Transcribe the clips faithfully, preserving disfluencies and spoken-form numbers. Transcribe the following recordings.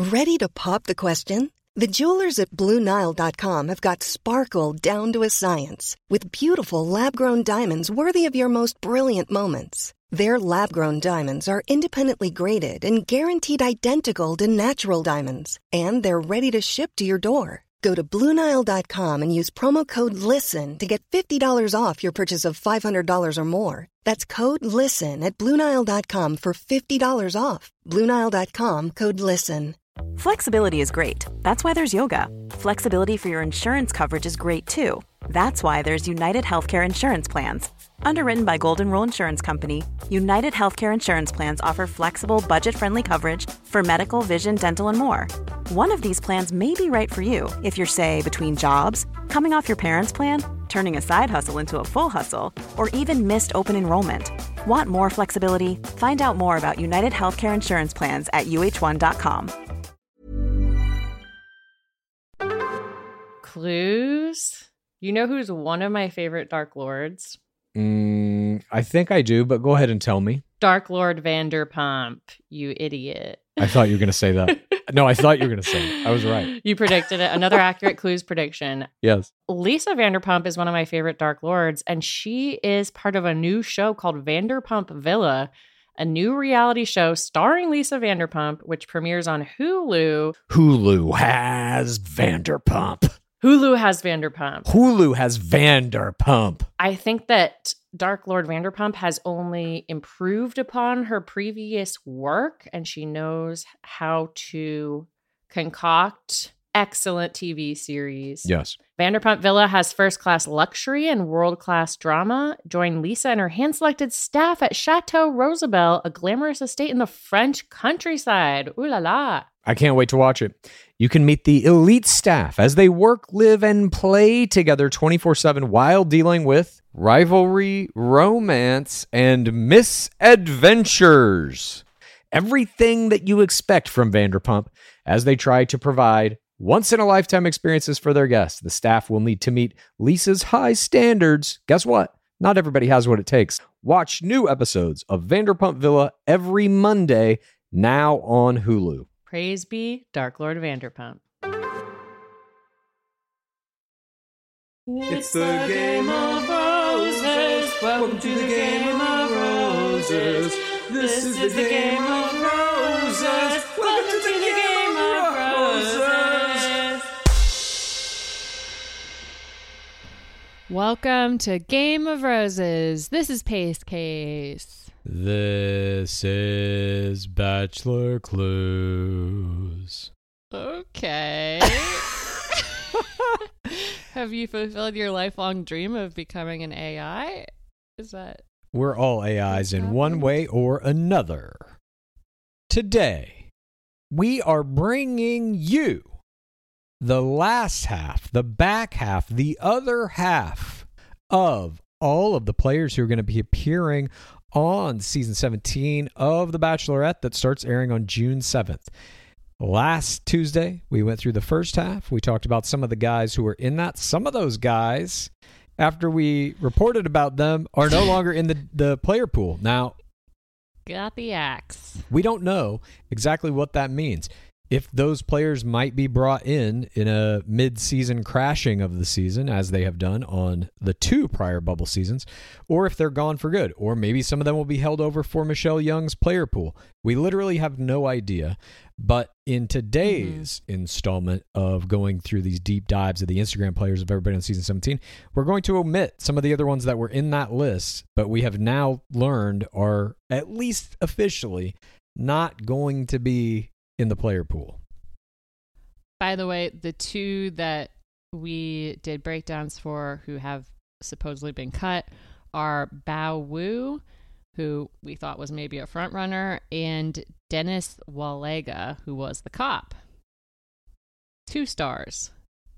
Ready to pop the question? The jewelers at Blue Nile dot com have got sparkle down to a science with beautiful lab-grown diamonds worthy of your most brilliant moments. Their lab-grown diamonds are independently graded and guaranteed identical to natural diamonds, and they're ready to ship to your door. Go to Blue Nile dot com and use promo code LISTEN to get fifty dollars off your purchase of five hundred dollars or more. That's code LISTEN at Blue Nile dot com for fifty dollars off. Blue Nile dot com, code LISTEN. Flexibility is great. That's why there's yoga. Flexibility for your insurance coverage is great too. That's why there's United Healthcare Insurance Plans. Underwritten by Golden Rule Insurance Company, United Healthcare Insurance Plans offer flexible, budget-friendly coverage for medical, vision, dental, and more. One of these plans may be right for you if you're, say, between jobs, coming off your parents' plan, turning a side hustle into a full hustle, or even missed open enrollment. Want more flexibility? Find out more about United Healthcare Insurance Plans at U H one dot com. Clues? You know who's one of my favorite Dark Lords? Mm, I think I do, but go ahead and tell me. Dark Lord Vanderpump, you idiot. I thought you were going to say that. No, I thought you were going to say it. I was right. You predicted it. Another accurate Clues prediction. Yes. Lisa Vanderpump is one of my favorite Dark Lords, and she is part of a new show called Vanderpump Villa, a new reality show starring Lisa Vanderpump, which premieres on Hulu. Hulu has Vanderpump. Hulu has Vanderpump. Hulu has Vanderpump. I think that Dark Lord Vanderpump has only improved upon her previous work, and she knows how to concoct excellent T V series. Yes. Vanderpump Villa has first-class luxury and world-class drama. Join Lisa and her hand-selected staff at Chateau Rosabelle, a glamorous estate in the French countryside. Ooh la la. I can't wait to watch it. You can meet the elite staff as they work, live, and play together twenty-four seven while dealing with rivalry, romance, and misadventures. Everything that you expect from Vanderpump as they try to provide once-in-a-lifetime experiences for their guests. The staff will need to meet Lisa's high standards. Guess what? Not everybody has what it takes. Watch new episodes of Vanderpump Villa every Monday, now on Hulu. Praise be Dark Lord Vanderpump. It's the Game of Roses. Welcome to the Game of Roses. This is the Game of Roses. Welcome to the Game of Roses. Welcome to Game of Roses. This is Pace Case. This is Bachelor Clues. Okay. Have you fulfilled your lifelong dream of becoming an A I? Is that... We're all A Is in one way or another. Today, we are bringing you the last half, the back half, the other half of all of the players who are going to be appearing on season seventeen of The Bachelorette that starts airing on June seventh. Last Tuesday, we went through the first half. We talked about some of the guys who were in that. Some of those guys, after we reported about them, are no longer in the, the player pool. Now, got the axe. We don't know exactly what that means. If those players might be brought in in a mid-season crashing of the season, as they have done on the two prior bubble seasons, or if they're gone for good, or maybe some of them will be held over for Michelle Young's player pool. We literally have no idea. But in today's mm-hmm. installment of going through these deep dives of the Instagram players of everybody on season seventeen, we're going to omit some of the other ones that were in that list, but we have now learned are, at least officially, not going to be in the player pool. By the way, the two that we did breakdowns for who have supposedly been cut are Bao Wu, who we thought was maybe a front runner, and Dennis Walega, who was the cop. Two stars.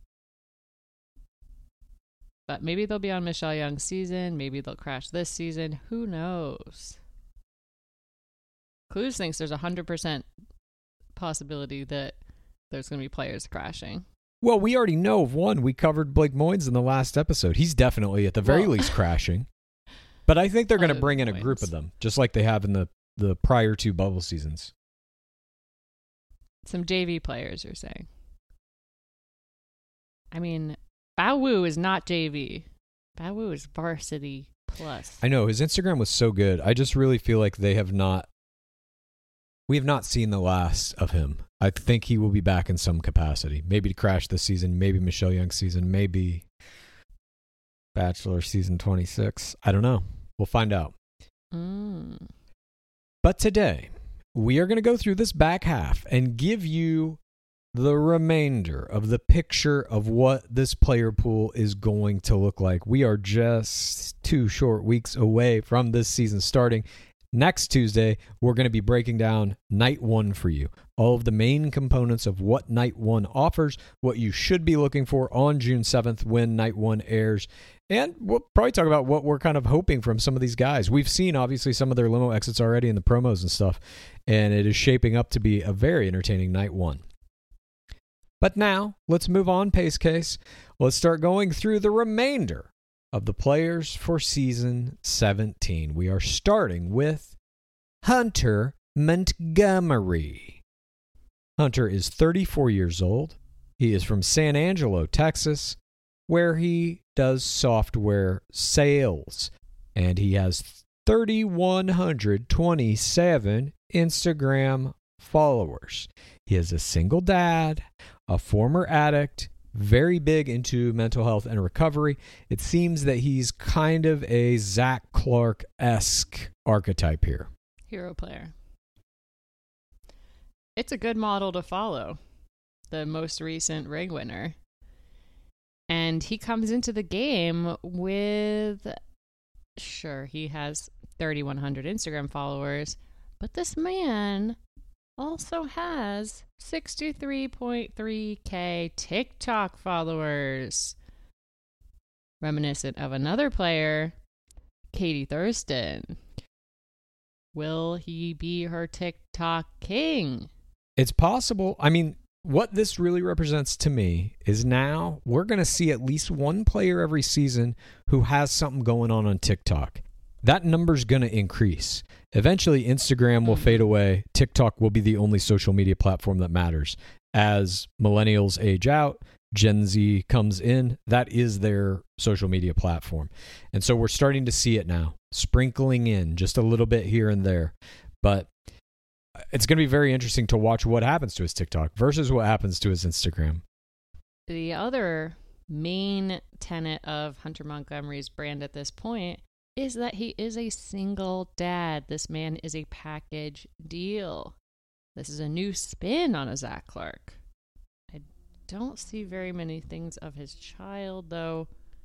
But maybe they'll be on Michelle Young's season. Maybe they'll crash this season. Who knows? Clues thinks there's a one hundred percent possibility that there's going to be players crashing. Well, we already know of one. We covered Blake Moynes in the last episode. He's definitely, at the very well, least, crashing. But I think they're going to bring in a group of them, just like they have in the, the prior two bubble seasons. Some J V players, you're saying. I mean, Bao Wu is not J V. Bao Wu is varsity plus. I know. His Instagram was so good. I just really feel like they have not... We have not seen the last of him. I think he will be back in some capacity. Maybe to Crash this season, maybe Michelle Young season, maybe Bachelor season twenty-six. I don't know. We'll find out. Mm. But today, we are going to go through this back half and give you the remainder of the picture of what this player pool is going to look like. We are just two short weeks away from this season starting. Next Tuesday, we're going to be breaking down night one for you. All of the main components of what night one offers, what you should be looking for on June seventh when night one airs. And we'll probably talk about what we're kind of hoping from some of these guys. We've seen, obviously, some of their limo exits already in the promos and stuff, and it is shaping up to be a very entertaining night one. But now, let's move on, Pace Case. Let's start going through the remainder of the players for season seventeen. We are starting with Hunter Montgomery. Hunter is thirty-four years old. He is from San Angelo, Texas, where he does software sales. And he has three thousand one hundred twenty-seven Instagram followers. He is a single dad, a former addict, very big into mental health and recovery. It seems that he's kind of a Zach Clark-esque archetype here. Hero player. It's a good model to follow. The most recent ring winner. And he comes into the game with, sure, he has three thousand one hundred Instagram followers, but this man also has sixty-three point three K TikTok followers. Reminiscent of another player, Katie Thurston. Will he be her TikTok king? It's possible. I mean, what this really represents to me is now we're going to see at least one player every season who has something going on on TikTok. That number's going to increase. Eventually, Instagram will fade away. TikTok will be the only social media platform that matters. As millennials age out, Gen Z comes in, that is their social media platform. And so we're starting to see it now, sprinkling in just a little bit here and there. But it's going to be very interesting to watch what happens to his TikTok versus what happens to his Instagram. The other main tenet of Hunter Montgomery's brand at this point is that he is a single dad. This man is a package deal. This is a new spin on a Zach Clark. I don't see very many things of his child, though.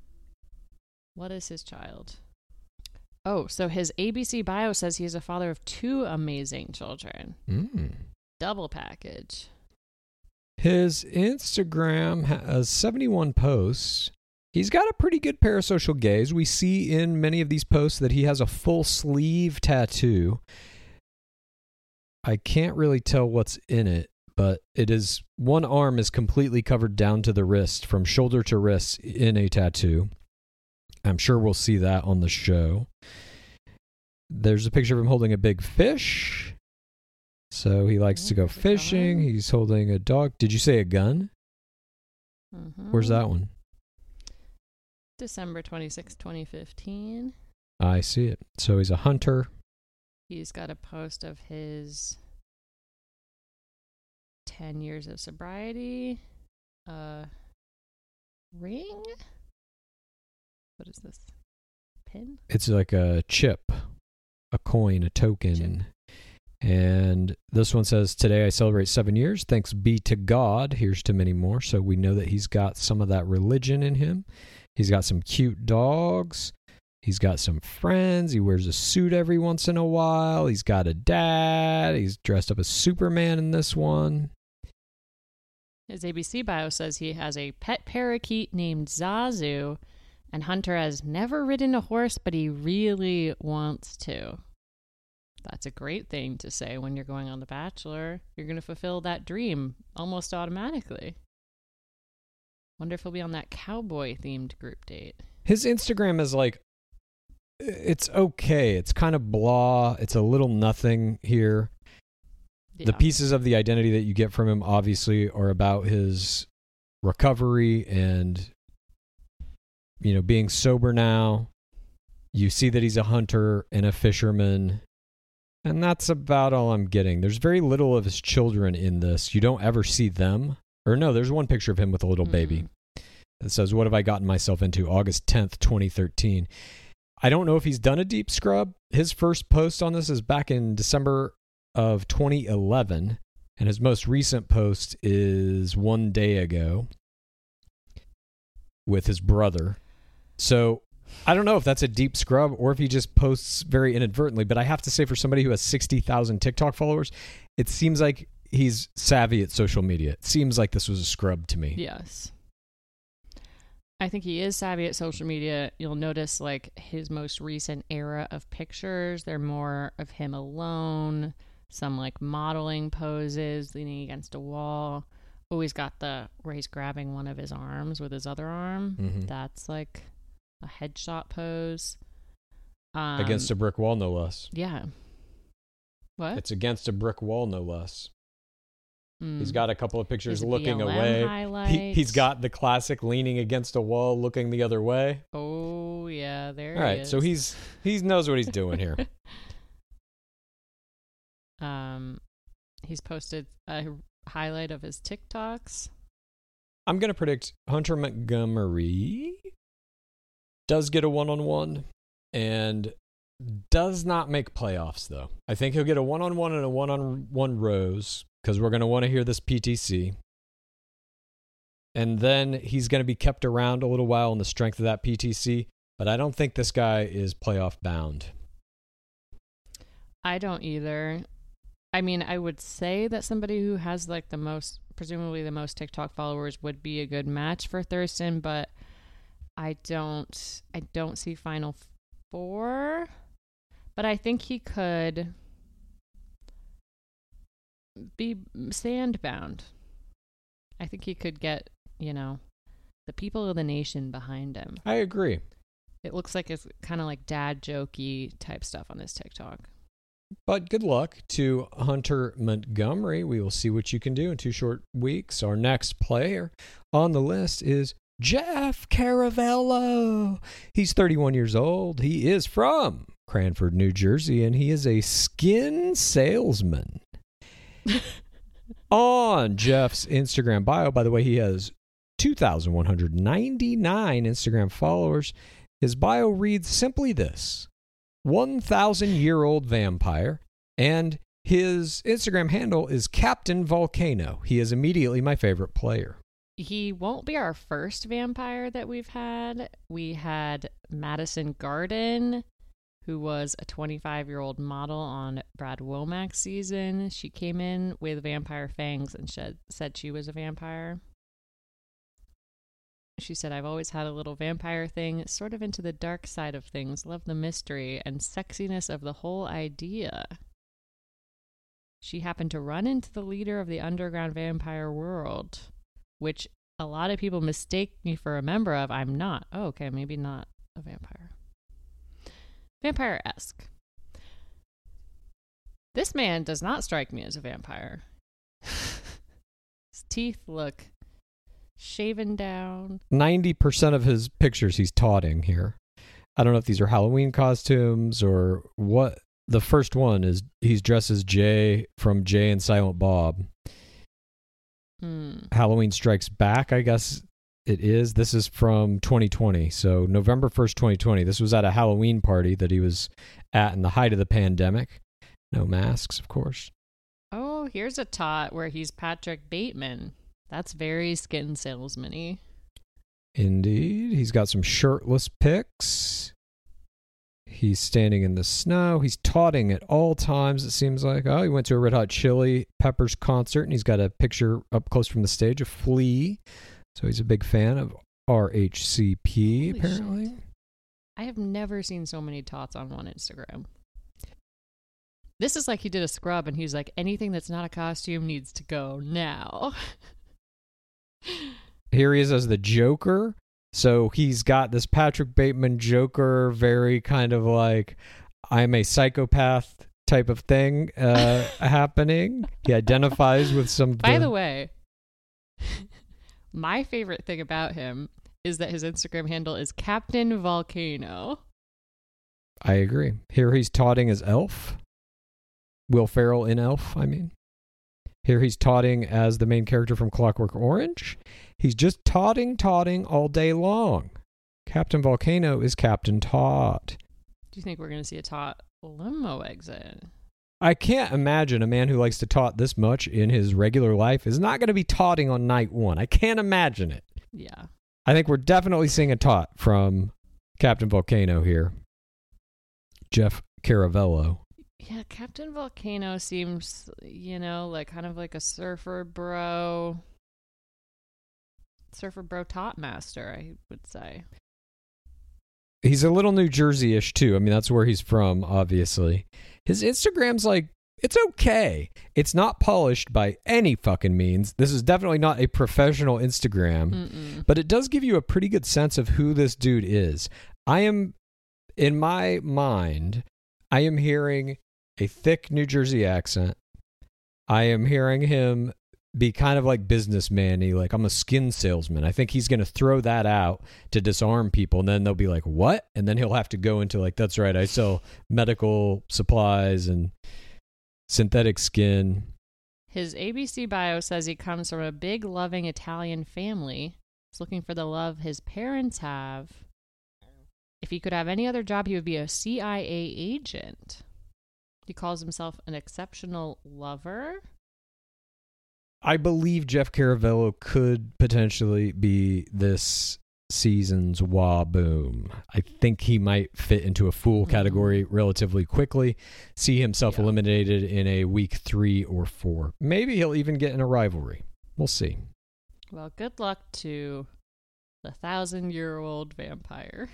What is his child? Oh, so his A B C bio says he is a father of two amazing children. Mm. Double package. His Instagram has seventy-one posts. He's got a pretty good parasocial gaze. We see in many of these posts that he has a full sleeve tattoo. I can't really tell what's in it, but it is one arm is completely covered down to the wrist, from shoulder to wrist in a tattoo. I'm sure we'll see that on the show. There's a picture of him holding a big fish. So he likes to go fishing. He's holding a dog. Did you say a gun? Mm-hmm. Where's that one? December twenty-sixth, twenty fifteen. I see it. So he's a hunter. He's got a post of his ten years of sobriety. Uh, ring? What is this? Pin? It's like a chip, a coin, a token. Chip. And this one says, today I celebrate seven years. Thanks be to God. Here's to many more. So we know that he's got some of that religion in him. He's got some cute dogs. He's got some friends. He wears a suit every once in a while. He's got a dad. He's dressed up as Superman in this one. His A B C bio says he has a pet parakeet named Zazu, and Hunter has never ridden a horse, but he really wants to. That's a great thing to say when you're going on The Bachelor. You're going to fulfill that dream almost automatically. Wonder if he'll be on that cowboy-themed group date. His Instagram is like, it's okay. It's kind of blah. It's a little nothing here. Yeah. The pieces of the identity that you get from him obviously are about his recovery and, you know, being sober now. You see that he's a hunter and a fisherman, and that's about all I'm getting. There's very little of his children in this. You don't ever see them. Or no, there's one picture of him with a little mm. baby. It says, "What have I gotten myself into?" August tenth, twenty thirteen. I don't know if he's done a deep scrub. His first post on this is back in December of twenty eleven, and his most recent post is one day ago with his brother. So I don't know if that's a deep scrub or if he just posts very inadvertently, but I have to say, for somebody who has sixty thousand TikTok followers, it seems like he's savvy at social media. It seems like this was a scrub to me. Yes. I think he is savvy at social media. You'll notice, like, his most recent era of pictures, they're more of him alone, some, like, modeling poses, leaning against a wall. Oh, he's got the, where he's grabbing one of his arms with his other arm. Mm-hmm. That's, like, a headshot pose. Um, against a brick wall, no less. Yeah. What? It's against a brick wall, no less. Mm. He's got a couple of pictures His looking B L M away. Highlight. He, he's got the classic leaning against a wall, looking the other way. Oh, yeah, there All he right, is. so he's he knows what he's doing here. um, He's posted a highlight of his TikToks. I'm going to predict Hunter Montgomery does get a one-on-one and does not make playoffs, though. I think he'll get a one-on-one and a one-on-one Rose because we're going to want to hear this P T C. And then he's going to be kept around a little while on the strength of that P T C, but I don't think this guy is playoff bound. I don't either. I mean, I would say that somebody who has like the most, presumably the most TikTok followers would be a good match for Thurston, but I don't, I don't see Final Four, but I think he could be sandbound. I think he could get, you know, the people of the nation behind him. I agree. It looks like it's kind of like dad jokey type stuff on this TikTok. But good luck to Hunter Montgomery. We will see what you can do in two short weeks. Our next player on the list is Jeff Caravello. He's thirty-one years old. He is from Cranford, New Jersey, and he is a skin salesman. On Jeff's Instagram bio, by the way, he has two thousand one hundred ninety-nine Instagram followers. His bio reads simply this: one thousand year old vampire, and his Instagram handle is Captain Volcano. He is immediately my favorite player. He won't be our first vampire that we've had. We had Madison Garden, who was a twenty-five-year-old model on Brad Womack's season. She came in with vampire fangs and said, said she was a vampire. She said, I've always had a little vampire thing, sort of into the dark side of things. Love the mystery and sexiness of the whole idea. She happened to run into the leader of the underground vampire world, which a lot of people mistake me for a member of. I'm not. Oh, okay, maybe not a vampire. Vampire-esque. This man does not strike me as a vampire. His teeth look shaven down. ninety percent of his pictures he's taunting here. I don't know if these are Halloween costumes or what. The first one is he's dressed as Jay from Jay and Silent Bob. Hmm. Halloween Strikes Back, I guess it is. This is from twenty twenty. So November first, twenty twenty. This was at a Halloween party that he was at in the height of the pandemic. No masks, of course. Oh, here's a tot where he's Patrick Bateman. That's very skin salesman-y. Indeed. He's got some shirtless pics. He's standing in the snow. He's taunting at all times, it seems like. Oh, he went to a Red Hot Chili Peppers concert, and he's got a picture up close from the stage of Flea. So he's a big fan of R H C P, Holy apparently. Shit. I have never seen so many tots on one Instagram. This is like he did a scrub, and he's like, anything that's not a costume needs to go now. Here he is as the Joker. So he's got this Patrick Bateman Joker, very kind of like, I'm a psychopath type of thing uh, happening. He identifies with some of By the... the way, my favorite thing about him is that his Instagram handle is Captain Volcano. I agree. Here he's taunting as Elf. Will Ferrell in Elf, I mean. Here he's taunting as the main character from Clockwork Orange. He's just taunting, taunting all day long. Captain Volcano is Captain Taunt. Do you think we're going to see a taut limo exit? I can't imagine a man who likes to taunt this much in his regular life is not going to be taunting on night one. I can't imagine it. Yeah. I think we're definitely seeing a taunt from Captain Volcano here. Jeff Caravello. Yeah, Captain Volcano seems, you know, like kind of like a surfer bro. Surfer bro top master, I would say. He's a little New Jersey-ish too. I mean, that's where he's from, obviously. His Instagram's like, it's okay. It's not polished by any fucking means. This is definitely not a professional Instagram, Mm-mm. but it does give you a pretty good sense of who this dude is. I am, in my mind, I am hearing a thick New Jersey accent. I am hearing him be kind of like businessman-y, like I'm a skin salesman. I think he's going to throw that out to disarm people, and then they'll be like, what? And then he'll have to go into like, that's right, I sell medical supplies and synthetic skin. His A B C bio says he comes from a big, loving Italian family. He's looking for the love his parents have. If he could have any other job, he would be a C I A agent. He calls himself an exceptional lover. I believe Jeff Caravello could potentially be this season's Waboom. I think he might fit into a fool category mm-hmm. relatively quickly, see himself yeah. eliminated in a week three or four. Maybe he'll even get in a rivalry. We'll see. Well, good luck to the thousand-year-old vampire.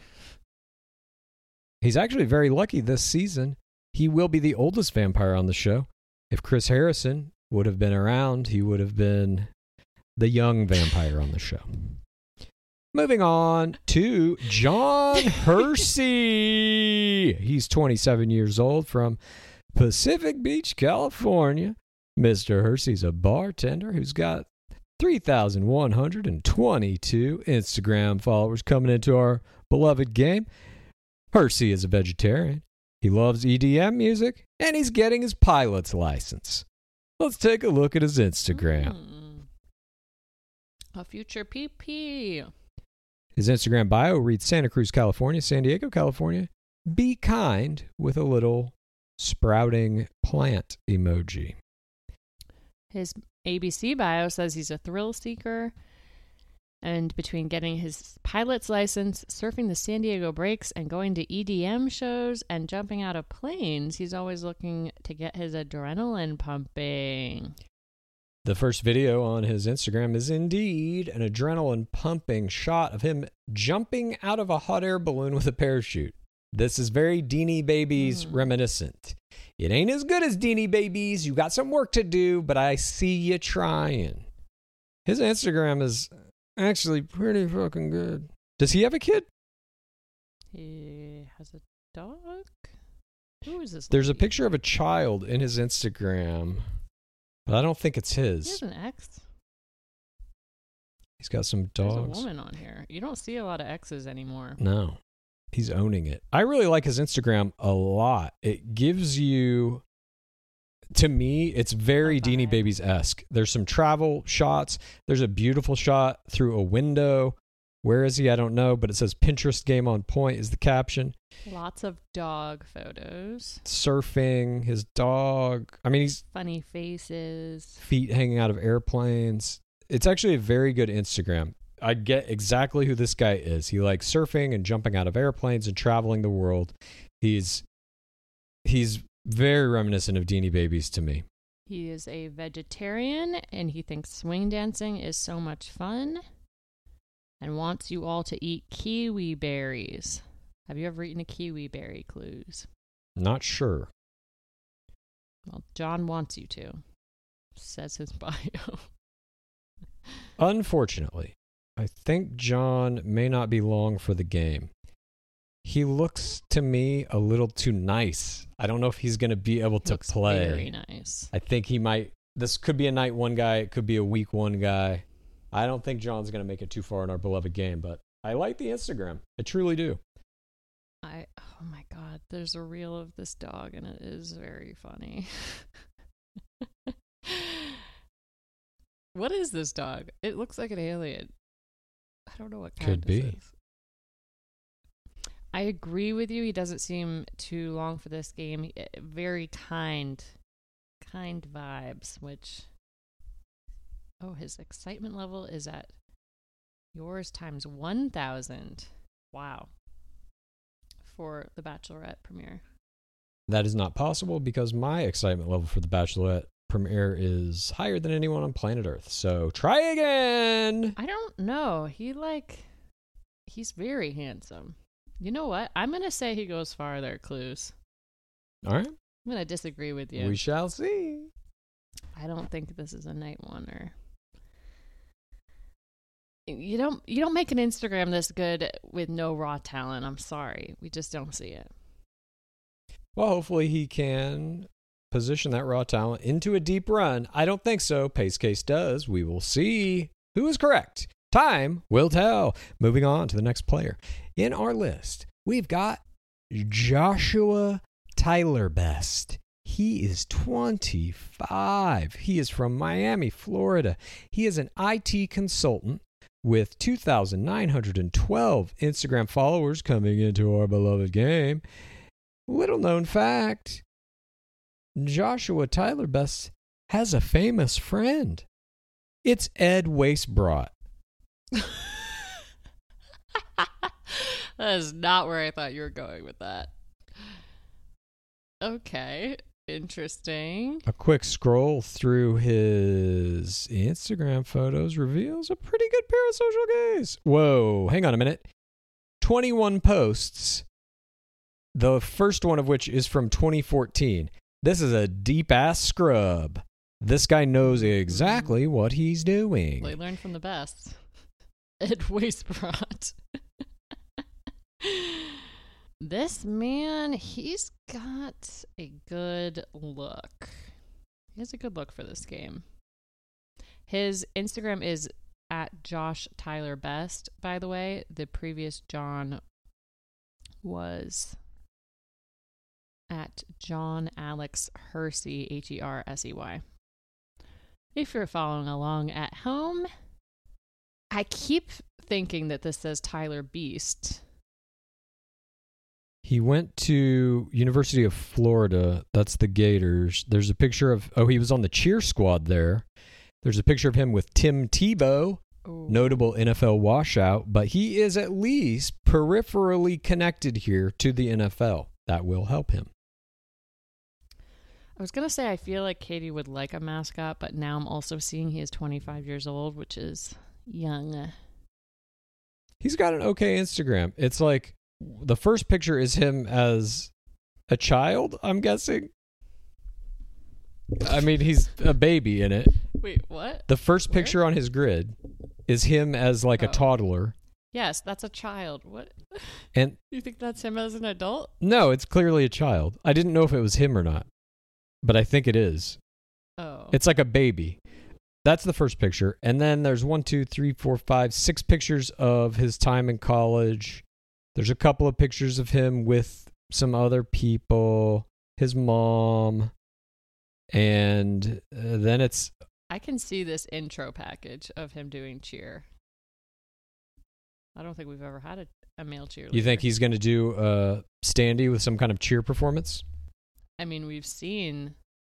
He's actually very lucky this season. He will be the oldest vampire on the show. If Chris Harrison would have been around, he would have been the young vampire on the show. Moving on to John Hersey. He's twenty-seven years old from Pacific Beach, California. Mister Hersey's a bartender who's got three thousand one hundred twenty-two Instagram followers coming into our beloved game. Hersey is a vegetarian. He loves E D M music, and he's getting his pilot's license. Let's take a look at his Instagram. Mm. A future P P. His Instagram bio reads Santa Cruz, California, San Diego, California. Be kind with a little sprouting plant emoji. His A B C bio says he's a thrill seeker. And between getting his pilot's license, surfing the San Diego breaks, and going to E D M shows and jumping out of planes, he's always looking to get his adrenaline pumping. The first video on his Instagram is indeed an adrenaline pumping shot of him jumping out of a hot air balloon with a parachute. This is very Deanie Babies mm. reminiscent. It ain't as good as Deanie Babies. You got some work to do, but I see you trying. His Instagram is actually pretty fucking good. Does he have a kid? He has a dog? Who is this? There's lady? a picture of a child in his Instagram, but I don't think it's his. He has an ex. He's got some dogs. There's a woman on here. You don't see a lot of exes anymore. No. He's owning it. I really like his Instagram a lot. It gives you, to me, it's very Deanie Babies-esque. There's some travel shots. There's a beautiful shot through a window. Where is he? I don't know, but it says Pinterest game on point is the caption. Lots of dog photos. Surfing, his dog. I mean, he's... Funny faces. Feet hanging out of airplanes. It's actually a very good Instagram. I get exactly who this guy is. He likes surfing and jumping out of airplanes and traveling the world. He's he's very reminiscent of Deanie Babies to me. He is a vegetarian, and he thinks swing dancing is so much fun and wants you all to eat kiwi berries. Have you ever eaten a kiwi berry, Clues? Not sure. Well, John wants you to, says his bio. Unfortunately, I think John may not be long for the game. He looks to me a little too nice. I don't know if he's going to be able He to looks play. very nice. I think he might. This could be a night one guy. It could be a week one guy. I don't think John's going to make it too far in our beloved game, but I like the Instagram. I truly do. I oh my god, there's a reel of this dog and it is very funny. What is this dog? It looks like an alien. I don't know what kind Could this be. is. I agree with you. He doesn't seem too long for this game. He- Very kind, kind vibes, which, oh, his excitement level is at yours times one thousand. Wow. For the Bachelorette premiere. That is not possible because my excitement level for the Bachelorette premiere is higher than anyone on planet Earth. So try again. I don't know. He like, he's very handsome. You know what? I'm going to say he goes farther, Clues. All right. I'm going to disagree with you. We shall see. I don't think this is a night one or you don't you don't make an Instagram this good with no raw talent. I'm sorry. We just don't see it. Well, hopefully he can position that raw talent into a deep run. I don't think so. Pace Case does. We will see who is correct. Time will tell. Moving on to the next player. In our list, we've got Joshua Tyler Best. He is twenty-five. He is from Miami, Florida. He is an I T consultant with two thousand nine hundred twelve Instagram followers coming into our beloved game. Little known fact, Joshua Tyler Best has a famous friend. It's Ed Wastebrot. That is not where I thought you were going with that. Okay, interesting. A quick scroll through his Instagram photos reveals a pretty good pair of social gays. Whoa, hang on a minute. twenty-one posts, the first one of which is from twenty fourteen. This is a deep-ass scrub. This guy knows exactly what he's doing. They learned from the best. Ed Wastebrot. This man, he's got a good look. He has a good look for this game. His Instagram is at Josh Tyler Best, by the way. The previous John was at John Alex Hersey, H E R S E Y. If you're following along at home, I keep thinking that this says Tyler Beast. He went to University of Florida. That's the Gators. There's a picture of, oh, he was on the cheer squad there. There's a picture of him with Tim Tebow, Ooh. notable N F L washout, but he is at least peripherally connected here to the N F L. That will help him. I was going to say I feel like Katie would like a mascot, but now I'm also seeing he is twenty-five years old, which is young. He's got an okay Instagram. It's like the first picture is him as a child, I'm guessing. I mean, he's a baby in it. Wait, what? The first Where? picture on his grid is him as like Oh. a toddler. Yes, that's a child. What? And You think that's him as an adult? no, it's clearly a child. I didn't know if it was him or not, but I think it is. Oh. It's like a baby. That's the first picture. And then there's one, two, three, four, five, six pictures of his time in college. There's a couple of pictures of him with some other people, his mom, and uh, then it's... I can see this intro package of him doing cheer. I don't think we've ever had a, a male cheerleader. You think he's going to do uh, standee with some kind of cheer performance? I mean, we've seen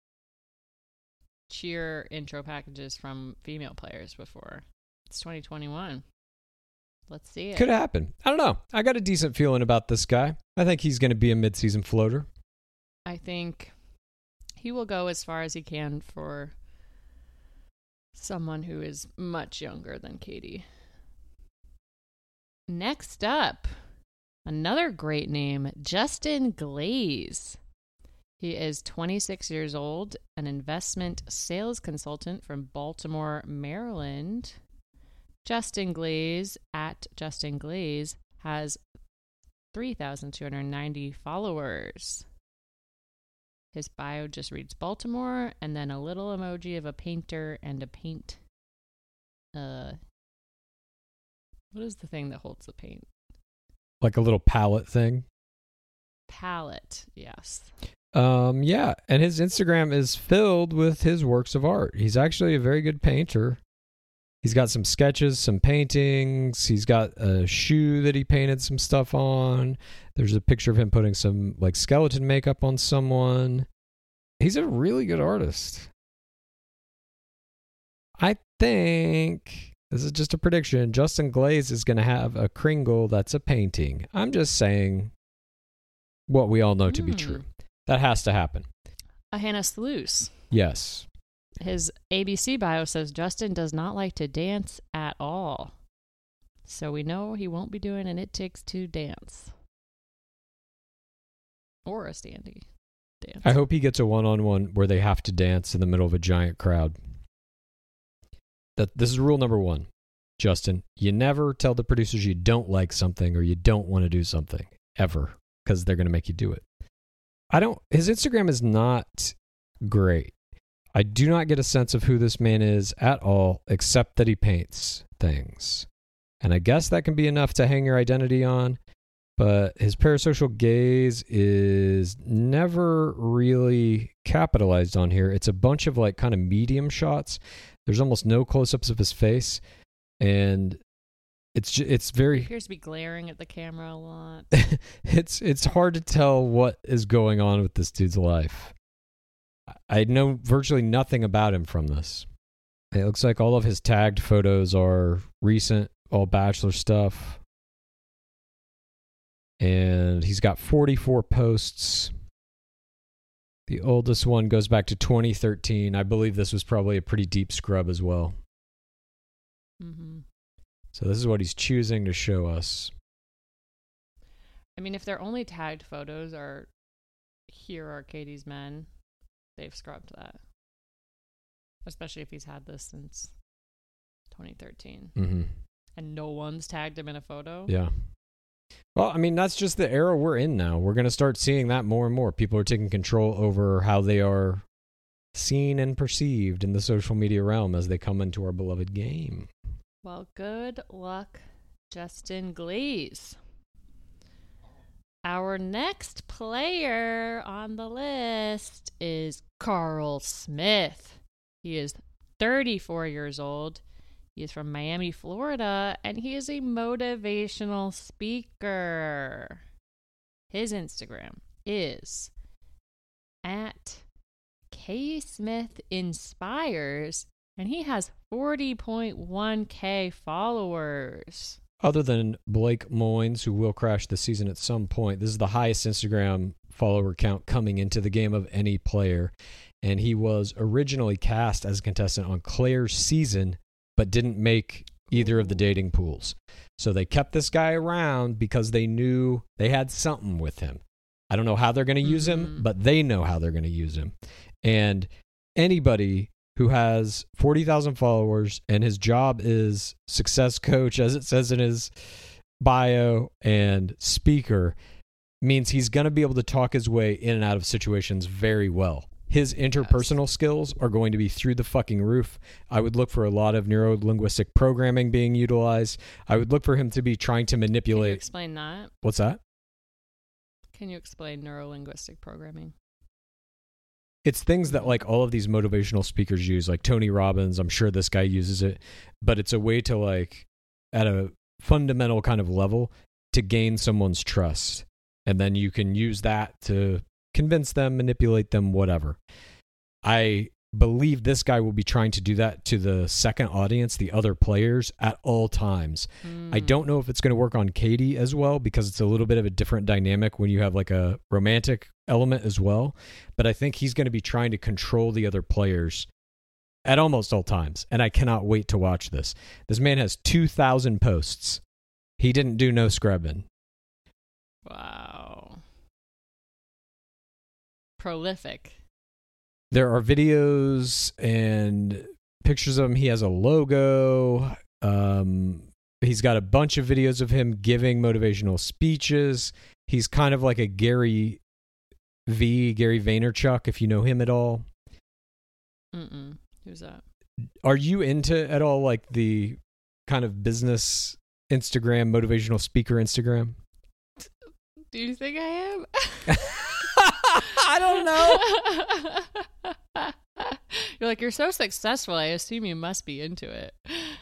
cheer intro packages from female players before. It's twenty twenty-one. Let's see it. Could happen. I don't know. I got a decent feeling about this guy. I think he's going to be a midseason floater. I think he will go as far as he can for someone who is much younger than Katie. Next up, another great name, Justin Glaze. He is twenty-six years old, an investment sales consultant from Baltimore, Maryland. Justin Glaze, at Justin Glaze, has three thousand two hundred ninety followers. His bio just reads Baltimore and then a little emoji of a painter and a paint. Uh, what is the thing that holds the paint? Like a little palette thing. Palette, yes. Um, yeah, and his Instagram is filled with his works of art. He's actually a very good painter. He's got some sketches, some paintings. He's got a shoe that he painted some stuff on. There's a picture of him putting some like skeleton makeup on someone. He's a really good artist. I think, this is just a prediction, Justin Glaze is going to have a Kringle that's a painting. I'm just saying what we all know to be Mm. true. That has to happen. A Hannah Sluice. Yes. His A B C bio says Justin does not like to dance at all. So we know he won't be doing an It Takes Two dance. Or a standee dance. I hope he gets a one-on-one where they have to dance in the middle of a giant crowd. That this is rule number one, Justin. You never tell the producers you don't like something or you don't want to do something, ever, because they're going to make you do it. I don't, his Instagram is not great. I do not get a sense of who this man is at all, except that he paints things. And I guess that can be enough to hang your identity on, but his parasocial gaze is never really capitalized on here. It's a bunch of like kind of medium shots. There's almost no close-ups of his face, and it's ju- it's He very appears to be glaring at the camera a lot. it's it's hard to tell what is going on with this dude's life. I know virtually nothing about him from this. It looks like all of his tagged photos are recent, all Bachelor stuff. And he's got forty-four posts. The oldest one goes back to twenty thirteen. I believe this was probably a pretty deep scrub as well. Mm-hmm. So this is what he's choosing to show us. I mean, if their only tagged photos are "Here are Katie's men," they've scrubbed that. Especially if he's had this since twenty thirteen. Mm-hmm. And no one's tagged him in a photo. Yeah. Well, I mean, that's just the era we're in now. We're going to start seeing that more and more. People are taking control over how they are seen and perceived in the social media realm as they come into our beloved game. Well, good luck, Justin Glaze. Our next player on the list is Carl Smith. He is thirty-four years old. He is from Miami, Florida, and he is a motivational speaker. His Instagram is at K Smith Inspires, and he has forty point one K followers. Other than Blake Moynes, who will crash the season at some point, this is the highest Instagram follower count coming into the game of any player. And he was originally cast as a contestant on Claire's season, but didn't make either of the dating pools. So they kept this guy around because they knew they had something with him. I don't know how they're going to use him, Mm-hmm. but they know how they're going to use him. And anybody who has forty thousand followers and his job is success coach, as it says in his bio, and speaker, means he's going to be able to talk his way in and out of situations very well. His interpersonal yes. skills are going to be through the fucking roof. I would look for a lot of neuro-linguistic programming being utilized. I would look for him to be trying to manipulate. Can you explain that? What's that? Can you explain neuro-linguistic programming? It's things that like all of these motivational speakers use, like Tony Robbins. I'm sure this guy uses it, but it's a way to like, at a fundamental kind of level, to gain someone's trust. And then you can use that to convince them, manipulate them, whatever. I believe this guy will be trying to do that to the second audience, the other players, at all times. Mm. I don't know if it's going to work on Katie as well, because it's a little bit of a different dynamic when you have like a romantic element as well. But I think he's going to be trying to control the other players at almost all times. And I cannot wait to watch this. This man has two thousand posts. He didn't do no scrubbing. Wow. Prolific. There are videos and pictures of him. He has a logo. Um, He's got a bunch of videos of him giving motivational speeches. He's kind of like a Gary V, Gary Vaynerchuk, if you know him at all. Mm-mm. Who's that? Are you into at all like the kind of business Instagram, motivational speaker Instagram? Do you think I am? I don't know. You're like, you're so successful. I assume you must be into it.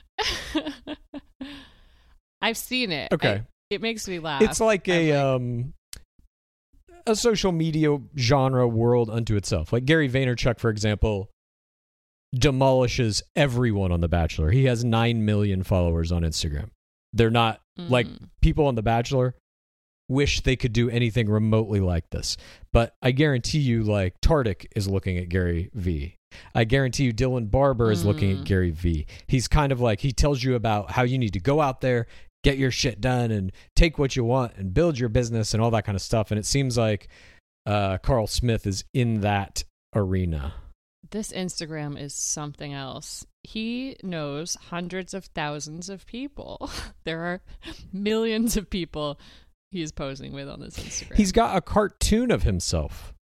I've seen it. Okay. I, it makes me laugh. It's like a like, um a social media genre world unto itself. Like Gary Vaynerchuk, for example, demolishes everyone on The Bachelor. He has nine million followers on Instagram. They're not mm. like people on The Bachelor wish they could do anything remotely like this. But I guarantee you, like, Tardik is looking at Gary V. I guarantee you Dylan Barber is mm. looking at Gary V. He's kind of like, he tells you about how you need to go out there, get your shit done, and take what you want and build your business and all that kind of stuff. And it seems like uh, Carl Smith is in that arena. This Instagram is something else. He knows hundreds of thousands of people. There are millions of people he's posing with on this Instagram. He's got a cartoon of himself.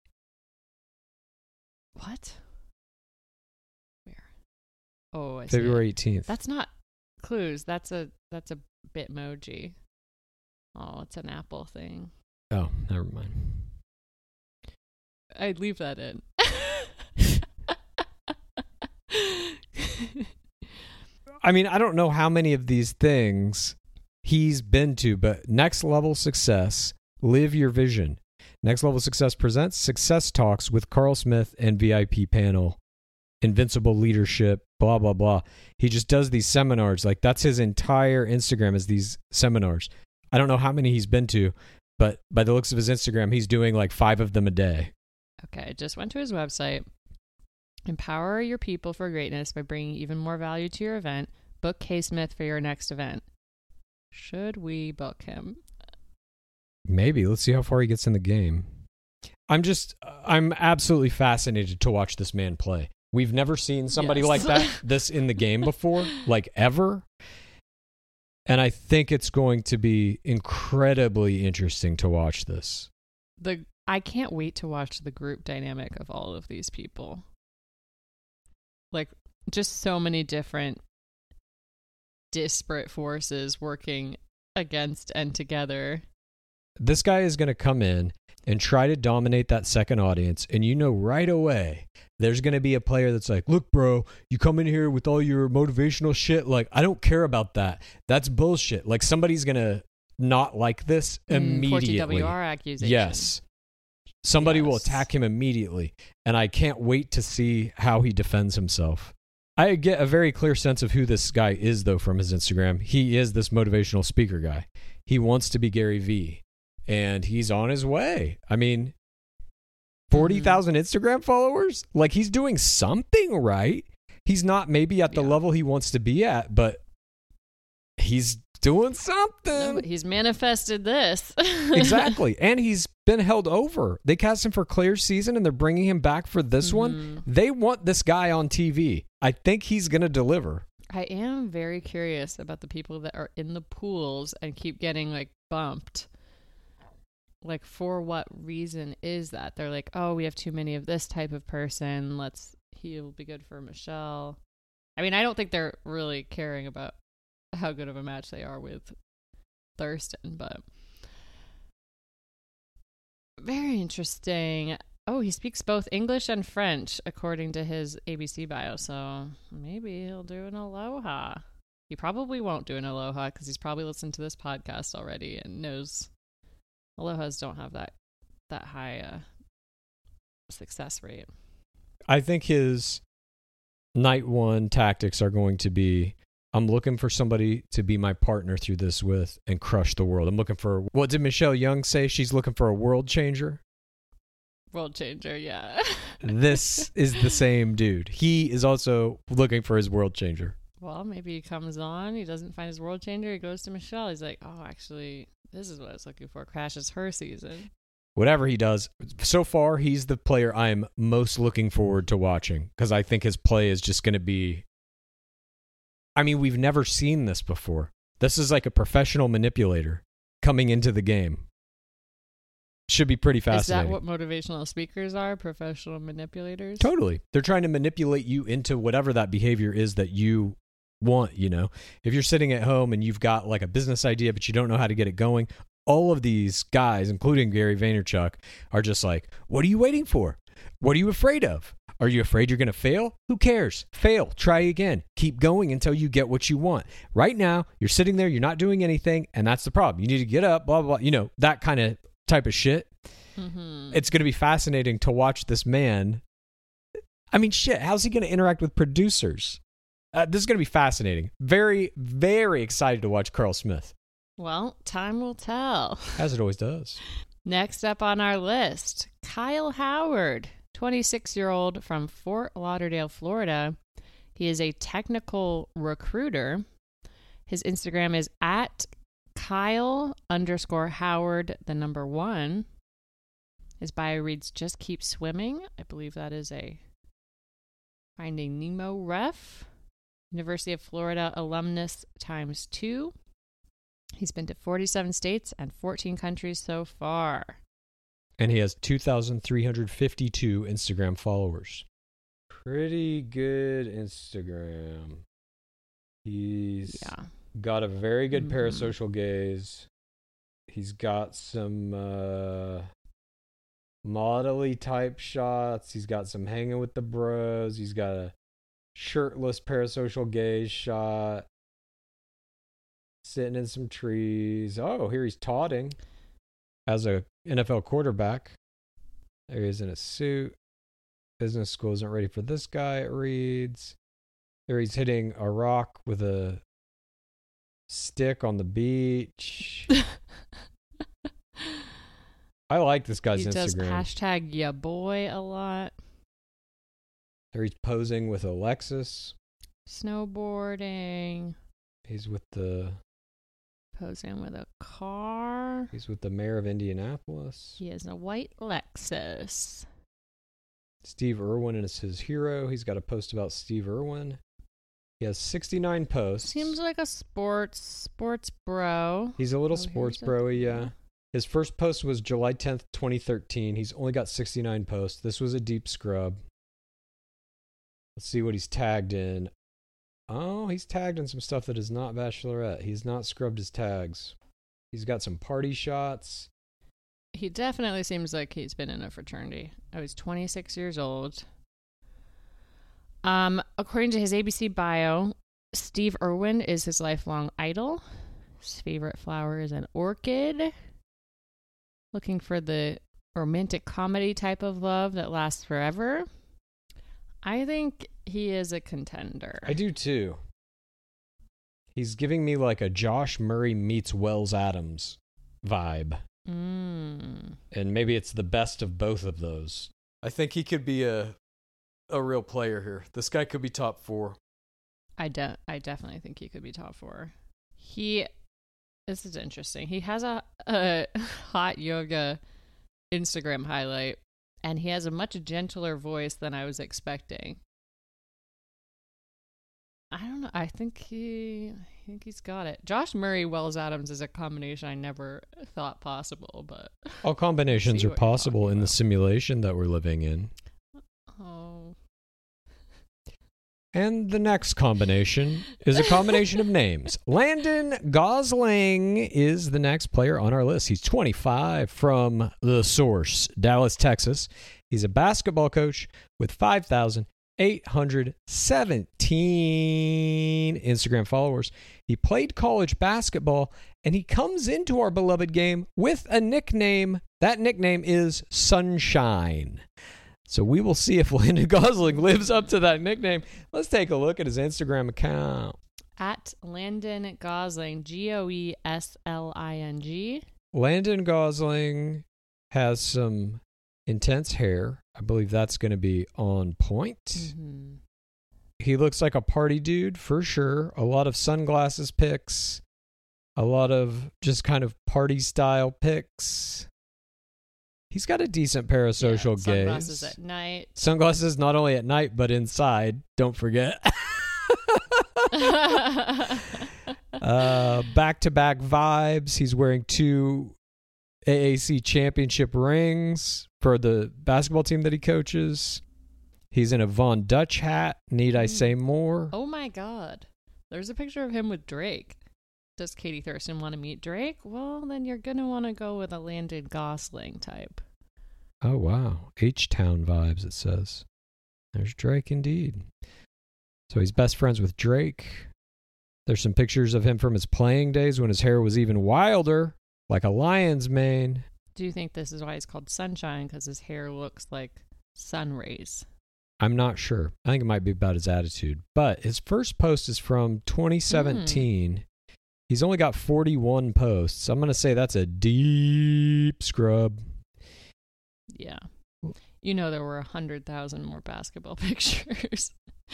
What? Where? Oh, I see February it. eighteenth. That's not clues. That's a that's a Bitmoji. Oh, it's an Apple thing. Oh, never mind. I'd leave that in. I mean, I don't know how many of these things he's been to, but Next Level Success, Live Your Vision. Next Level Success presents Success Talks with Carl Smith and V I P panel, Invincible Leadership, blah, blah, blah. He just does these seminars. Like, that's his entire Instagram is these seminars. I don't know how many he's been to, but by the looks of his Instagram, he's doing like five of them a day. Okay, I just went to his website. Empower your people for greatness by bringing even more value to your event. Book K. Smith for your next event. Should we book him? Maybe. Let's see how far he gets in the game. I'm just, I'm absolutely fascinated to watch this man play. We've never seen somebody Yes. like that, this in the game before, like ever. And I think it's going to be incredibly interesting to watch this. The I can't wait to watch the group dynamic of all of these people. Like, just so many different disparate forces working against and together. This guy is going to come in and try to dominate that second audience. And you know right away, there's going to be a player that's like, look, bro, you come in here with all your motivational shit. Like, I don't care about that. That's bullshit. Like, somebody's going to not like this immediately. Mm, T W R accusation. Yes. Somebody Yes. will attack him immediately. And I can't wait to see how he defends himself. I get a very clear sense of who this guy is, though, from his Instagram. He is this motivational speaker guy. He wants to be Gary V. And he's on his way. I mean, forty thousand mm-hmm. Instagram followers? Like, he's doing something right. He's not maybe at the yeah. level he wants to be at, but he's doing something. No, but he's manifested this. Exactly. And he's been held over. They cast him for Claire's season, and they're bringing him back for this mm-hmm. one. They want this guy on T V. I think he's going to deliver. I am very curious about the people that are in the pools and keep getting, like, bumped. Like, for what reason is that? They're like, oh, we have too many of this type of person. Let's, he'll be good for Michelle. I mean, I don't think they're really caring about how good of a match they are with Thurston, but very interesting. Oh, he speaks both English and French, according to his A B C bio, so maybe he'll do an aloha. He probably won't do an aloha because he's probably listened to this podcast already and knows alohas don't have that that high uh, success rate. I think his night one tactics are going to be, I'm looking for somebody to be my partner through this with and crush the world. I'm looking for, what did Michelle Young say? She's looking for a world changer. World changer, yeah. This is the same dude. He is also looking for his world changer. Well, maybe he comes on, he doesn't find his world changer, he goes to Michelle. He's like, oh, actually, this is what I was looking for. Crashes her season. Whatever he does, so far, he's the player I'm most looking forward to watching because I think his play is just going to be, I mean, we've never seen this before. This is like a professional manipulator coming into the game. Should be pretty fascinating. Is that what motivational speakers are? Professional manipulators? Totally. They're trying to manipulate you into whatever that behavior is that you want, you know. If you're sitting at home and you've got like a business idea, but you don't know how to get it going, all of these guys, including Gary Vaynerchuk, are just like, what are you waiting for? What are you afraid of? Are you afraid you're going to fail? Who cares? Fail. Try again. Keep going until you get what you want. Right now, you're sitting there, you're not doing anything, and that's the problem. You need to get up, blah, blah, blah. You know, that kind of type of shit. Mm-hmm. It's going to be fascinating to watch this man. I mean, shit, how's he going to interact with producers? Uh, this is going to be fascinating. Very, very excited to watch Carl Smith. Well, time will tell. As it always does. Next up on our list, Kyle Howard, twenty-six-year-old from Fort Lauderdale, Florida. He is a technical recruiter. His Instagram is at Kyle underscore Howard, the number one. His bio reads, just keep swimming. I believe that is a Finding Nemo ref. University of Florida alumnus times two. He's been to forty-seven states and fourteen countries so far. And he has two thousand three hundred fifty-two Instagram followers. Pretty good Instagram. He's yeah. got a very good mm-hmm. parasocial gaze. He's got some uh, model-y type shots. He's got some hanging with the bros. He's got a shirtless parasocial gaze shot. Sitting in some trees. Oh, here he's taunting as a N F L quarterback. There he is in a suit. Business school isn't ready for this guy, it reads. There he's hitting a rock with a stick on the beach. I like this guy's he Instagram. He does hashtag ya boy a lot. There he's posing with a Lexus. Snowboarding. He's with the... Posing with a car. He's with the mayor of Indianapolis. He has a white Lexus. Steve Irwin is his hero. He's got a post about Steve Irwin. He has sixty-nine posts. Seems like a sports sports bro. He's a little oh, sports bro, yeah. His first post was July tenth, twenty thirteen. He's only got sixty-nine posts. This was a deep scrub. Let's see what he's tagged in. Oh, he's tagged in some stuff that is not Bachelorette. He's not scrubbed his tags. He's got some party shots. He definitely seems like he's been in a fraternity. I was twenty-six years old. Um, according to his A B C bio, Steve Irwin is his lifelong idol. His favorite flower is an orchid. Looking for the romantic comedy type of love that lasts forever. I think he is a contender. I do too. He's giving me like a Josh Murray meets Wells Adams vibe. Mm. And maybe it's the best of both of those. I think he could be a a real player here. This guy could be top four. I de- I definitely think he could be top four. He, this is interesting. He has a, a hot yoga Instagram highlight, and he has a much gentler voice than I was expecting. I don't know. I think he, I think he's got it. Josh Murray, Wells Adams is a combination I never thought possible, but all combinations are possible in the simulation that we're living in. Oh. And the next combination is a combination of names. Landon Gosling is the next player on our list. He's twenty-five, from The Source, Dallas, Texas. He's a basketball coach with five thousand eight hundred seventeen Instagram followers. He played college basketball, and he comes into our beloved game with a nickname. That nickname is Sunshine. So we will see if Landon Gosling lives up to that nickname. Let's take a look at his Instagram account. At Landon Gosling, G O E S L I N G. Landon Gosling has some intense hair. I believe that's going to be on point. Mm-hmm. He looks like a party dude for sure. A lot of sunglasses pics. A lot of just kind of party style pics. He's got a decent parasocial yeah, gaze. Sunglasses at night. Sunglasses not only at night, but inside. Don't forget. uh, back-to-back vibes. He's wearing two A A C championship rings for the basketball team that he coaches. He's in a Von Dutch hat. Need I say more? Oh my God. There's a picture of him with Drake. Does Katie Thurston want to meet Drake? Well, then you're going to want to go with a Landon Gosling type. Oh, wow. H-Town vibes, it says. There's Drake indeed. So he's best friends with Drake. There's some pictures of him from his playing days when his hair was even wilder, like a lion's mane. Do you think this is why he's called Sunshine? Because his hair looks like sun rays? I'm not sure. I think it might be about his attitude. But his first post is from twenty seventeen. Mm. He's only got forty-one posts. I'm going to say that's a deep scrub. Yeah. You know there were one hundred thousand more basketball pictures.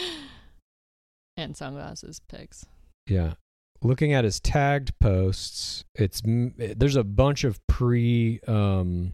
And sunglasses pics. Yeah. Looking at his tagged posts, it's there's a bunch of pre um,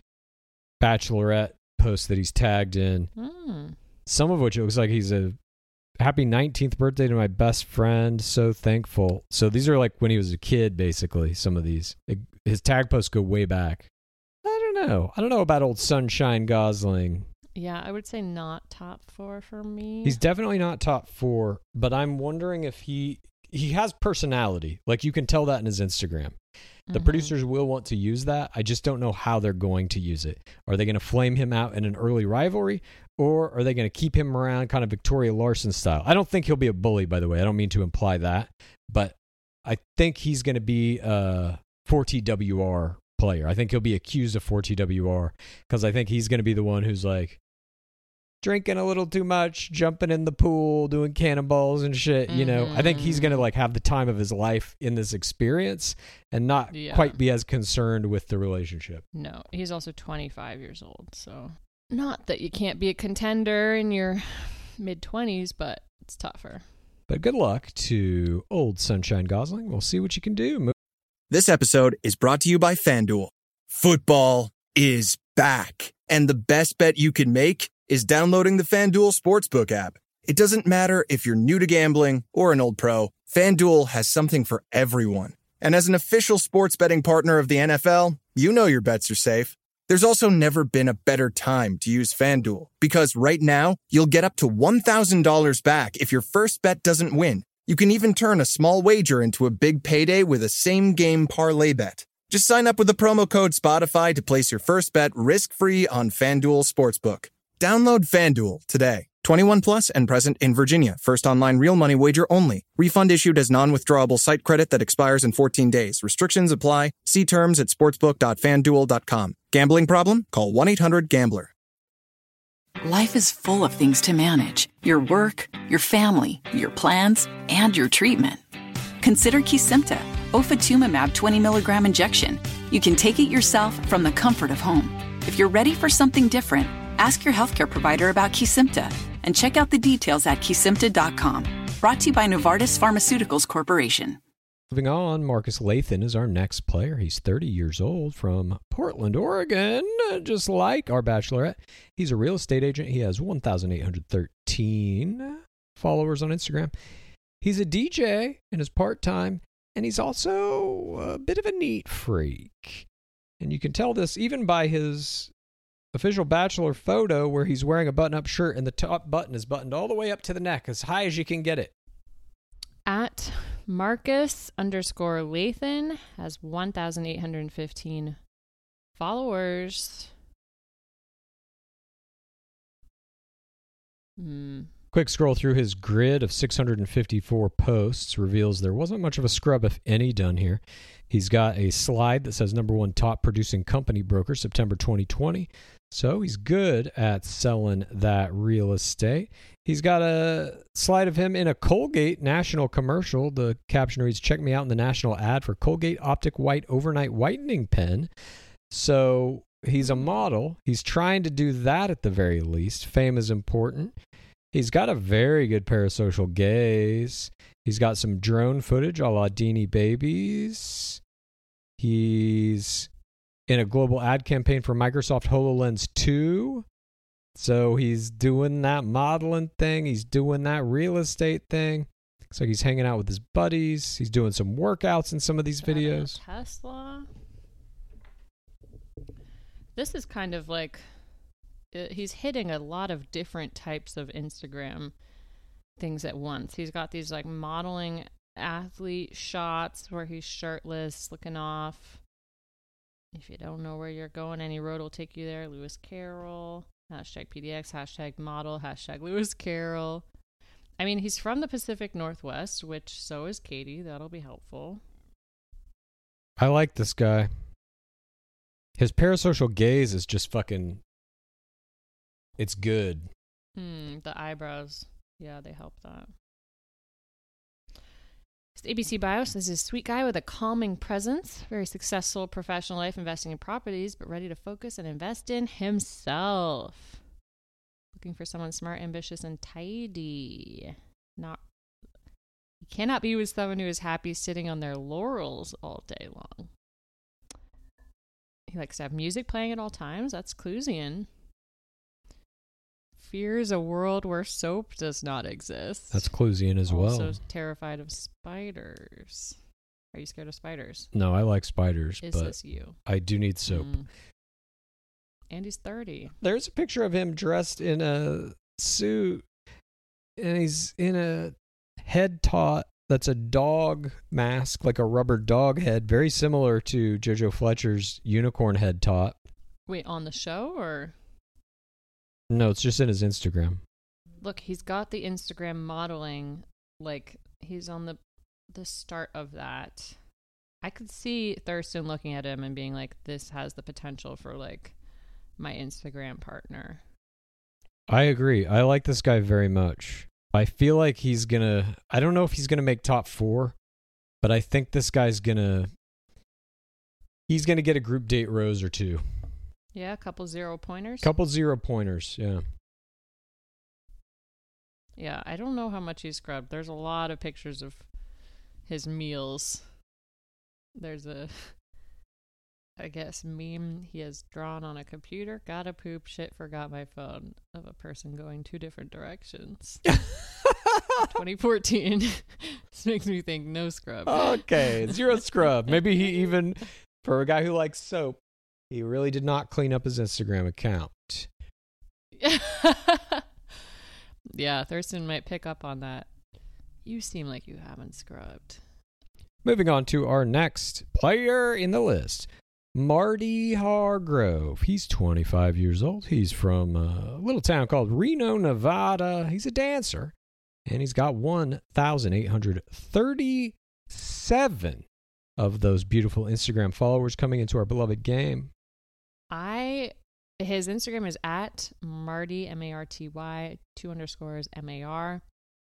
Bachelorette posts that he's tagged in. Mm. Some of which it looks like he's a happy nineteenth birthday to my best friend. So thankful. So these are like when he was a kid, basically. Some of these, it, his tag posts go way back. I don't know. I don't know about old Sunshine Gosling. Yeah, I would say not top four for me. He's definitely not top four, but I'm wondering if he he has personality. Like you can tell that in his Instagram. The mm-hmm. producers will want to use that. I just don't know how they're going to use it. Are they going to flame him out in an early rivalry, or are they going to keep him around kind of Victoria Larson style? I don't think he'll be a bully, by the way. I don't mean to imply that, but I think he's going to be a four T W R player. I think he'll be accused of four T W R because I think he's going to be the one who's like drinking a little too much, jumping in the pool, doing cannonballs and shit. Mm-hmm. You know, I think he's going to like have the time of his life in this experience and not yeah. quite be as concerned with the relationship. No, he's also twenty-five years old. So not that you can't be a contender in your mid twenties, but it's tougher. But good luck to old Sunshine Gosling. We'll see what you can do. This episode is brought to you by FanDuel. Football is back, and the best bet you can make is downloading the FanDuel Sportsbook app. It doesn't matter if you're new to gambling or an old pro, FanDuel has something for everyone. And as an official sports betting partner of the N F L, you know your bets are safe. There's also never been a better time to use FanDuel, because right now, you'll get up to one thousand dollars back if your first bet doesn't win. You can even turn a small wager into a big payday with a same-game parlay bet. Just sign up with the promo code Spotify to place your first bet risk-free on FanDuel Sportsbook. Download FanDuel today. twenty-one plus and present in Virginia. First online real money wager only. Refund issued as non-withdrawable site credit that expires in fourteen days. Restrictions apply. See terms at sportsbook dot fan duel dot com. Gambling problem? Call one eight hundred gambler. Life is full of things to manage. Your work, your family, your plans, and your treatment. Consider Kesimpta, ofatumumab twenty milligram injection. You can take it yourself from the comfort of home. If you're ready for something different, ask your healthcare provider about Kesimpta and check out the details at kesimpta dot com. Brought to you by Novartis Pharmaceuticals Corporation. Moving on, Marcus Lathan is our next player. He's thirty years old from Portland, Oregon, just like our Bachelorette. He's a real estate agent. He has one thousand eight hundred thirteen followers on Instagram. He's a D J and is part-time, and he's also a bit of a neat freak. And you can tell this even by his official Bachelor photo where he's wearing a button-up shirt and the top button is buttoned all the way up to the neck, as high as you can get it. At Marcus underscore Lathan has one thousand eight hundred fifteen followers. Hmm. Quick scroll through his grid of six hundred fifty-four posts reveals there wasn't much of a scrub, if any, done here. He's got a slide that says number one top producing company broker, September twenty twenty. So he's good at selling that real estate. He's got a slide of him in a Colgate national commercial. The caption reads, "Check me out in the national ad for Colgate Optic White Overnight Whitening Pen." So he's a model. He's trying to do that at the very least. Fame is important. He's got a very good parasocial gaze. He's got some drone footage a la Deanie Babies. He's in a global ad campaign for Microsoft HoloLens two. So he's doing that modeling thing. He's doing that real estate thing. Looks like he's hanging out with his buddies. He's doing some workouts in some of these Driving a videos. Tesla. This is kind of like uh, he's hitting a lot of different types of Instagram things at once. He's got these like modeling athlete shots where he's shirtless, looking off. If you don't know where you're going, any road will take you there. Lewis Carroll. Hashtag P D X. Hashtag model. Hashtag Lewis Carroll. I mean, he's from the Pacific Northwest, which so is Katie. That'll be helpful. I like this guy. His parasocial gaze is just fucking... It's good. Hmm, the eyebrows. Yeah, they help that. His A B C bio says he's a sweet guy with a calming presence, very successful professional life investing in properties, but ready to focus and invest in himself. Looking for someone smart, ambitious, and tidy. Not, you cannot be with someone who is happy sitting on their laurels all day long. He likes to have music playing at all times. That's Clusian. Fears a world where soap does not exist. That's Clusian as also well. terrified of spiders. Are you scared of spiders? No, I like spiders, Is but this you? I do need soap. Mm. And he's thirty. There's a picture of him dressed in a suit, and he's in a head tot that's a dog mask, like a rubber dog head, very similar to JoJo Fletcher's unicorn head tot. Wait, on the show or? No, it's just in his Instagram. Look, he's got the Instagram modeling, like he's on the the start of that. I could see Thurston looking at him and being like, this has the potential for like my Instagram partner. I agree. I like this guy very much. I feel like he's gonna, I don't know if he's gonna make top four, but I think this guy's gonna, he's gonna get a group date rose or two. Yeah, a couple zero pointers. Couple zero pointers, yeah. Yeah, I don't know how much he scrubbed. There's a lot of pictures of his meals. There's a, I guess, meme he has drawn on a computer. Gotta poop, shit, forgot my phone. Of a person going two different directions. twenty fourteen. This makes me think no scrub. Okay, zero scrub. Maybe he even, for a guy who likes soap, he really did not clean up his Instagram account. Yeah, Thurston might pick up on that. You seem like you haven't scrubbed. Moving on to our next player in the list, Marty Hargrove. He's twenty-five years old. He's from a little town called Reno, Nevada. He's a dancer, and he's got one thousand eight hundred thirty-seven of those beautiful Instagram followers coming into our beloved game. I, his Instagram is at Marty, M A R T Y, two underscores M A R.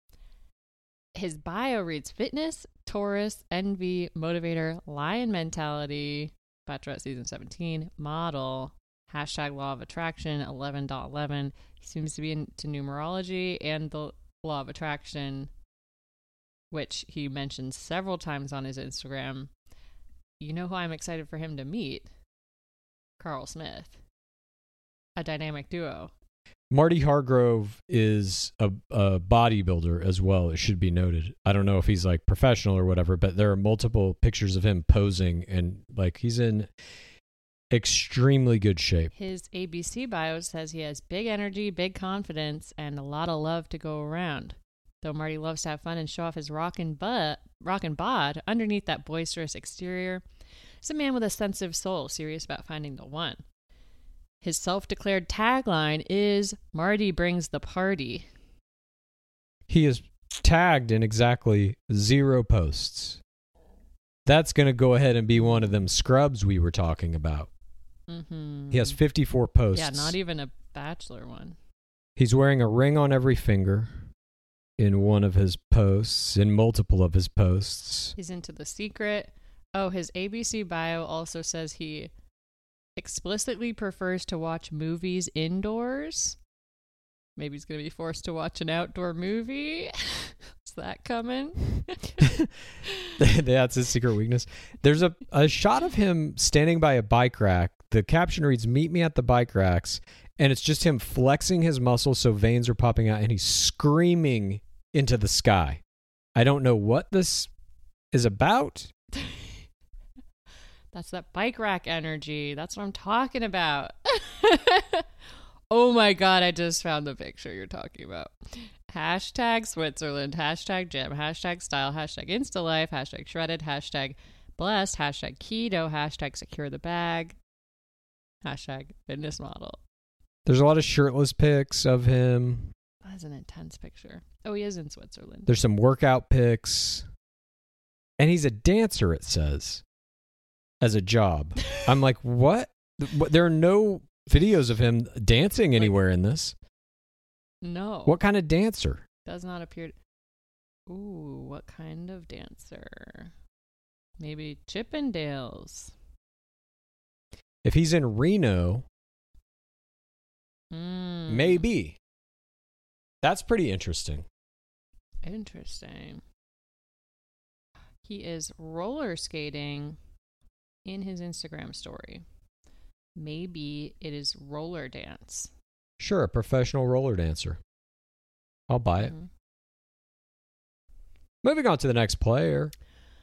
His bio reads fitness, Taurus, envy, motivator, lion mentality, Bachelorette season seventeen, model, hashtag law of attraction, eleven dot eleven. He seems to be into numerology and the law of attraction, which he mentions several times on his Instagram. You know who I'm excited for him to meet? Carl Smith. A dynamic duo. Marty Hargrove is a, a bodybuilder as well, it should be noted. I don't know if he's like professional or whatever, but there are multiple pictures of him posing, and like he's in extremely good shape. His A B C bio says he has big energy, big confidence, and a lot of love to go around. Though Marty loves to have fun and show off his rockin' butt, rockin' bod, underneath that boisterous exterior, is a man with a sensitive soul, serious about finding the one. His self-declared tagline is, Marty brings the party. He is tagged in exactly zero posts. That's going to go ahead and be one of them scrubs we were talking about. Mm-hmm. He has fifty-four posts. Yeah, not even a Bachelor one. He's wearing a ring on every finger in one of his posts, in multiple of his posts. He's into The Secret. Oh, his A B C bio also says he explicitly prefers to watch movies indoors. Maybe he's going to be forced to watch an outdoor movie. Is that coming? That's his secret weakness. There's a, a shot of him standing by a bike rack. The caption reads, "Meet me at the bike racks." And it's just him flexing his muscles so veins are popping out, and he's screaming into the sky. I don't know what this is about. That's that bike rack energy. That's what I'm talking about. Oh my God, I just found the picture you're talking about. Hashtag Switzerland, hashtag gym, hashtag style, hashtag Instalife, hashtag shredded, hashtag blessed, hashtag keto, hashtag secure the bag, hashtag fitness model. There's a lot of shirtless pics of him. That's an intense picture. Oh, he is in Switzerland. There's some workout pics. And he's a dancer, it says, as a job. I'm like, what? There are no videos of him dancing anywhere in this. No. What kind of dancer? Does not appear. To... Ooh, what kind of dancer? Maybe Chippendales. If he's in Reno, mm. maybe. That's pretty interesting. Interesting. He is roller skating in his Instagram story. Maybe it is roller dance. Sure, a professional roller dancer. I'll buy it. Mm-hmm. Moving on to the next player.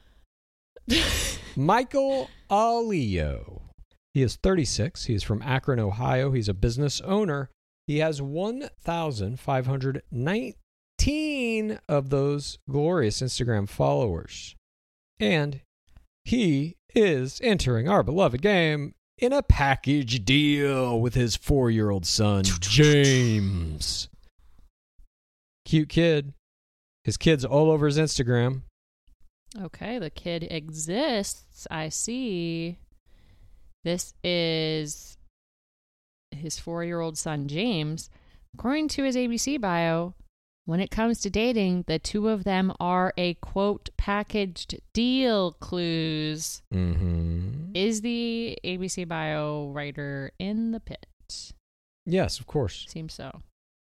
Michael Alio. He is thirty-six. He is from Akron, Ohio. He's a business owner. He has one thousand five hundred nineteen of those glorious Instagram followers. And he is entering our beloved game in a package deal with his four-year-old son, James. Cute kid. His kid's all over his Instagram. Okay, the kid exists. I see. This is his four-year-old son, James. According to his A B C bio, when it comes to dating, the two of them are a, quote, packaged deal, clues. Mm-hmm. Is the A B C bio writer in the pit? Yes, of course. Seems so.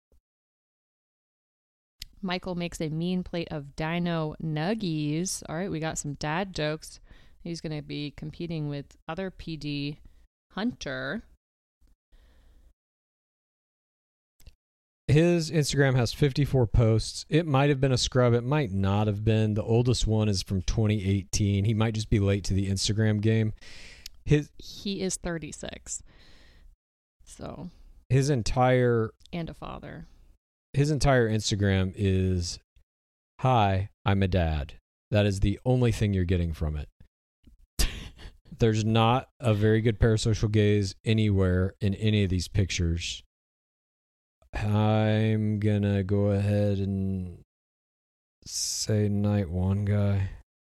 Michael makes a mean plate of dino nuggies. All right, we got some dad jokes. He's going to be competing with other P D, Hunter. His Instagram has fifty-four posts. It might have been a scrub. It might not have been. The oldest one is from twenty eighteen. He might just be late to the Instagram game. His He is thirty-six. So. His entire... And a father. His entire Instagram is, hi, I'm a dad. That is the only thing you're getting from it. There's not a very good parasocial gaze anywhere in any of these pictures. I'm going to go ahead and say night one guy.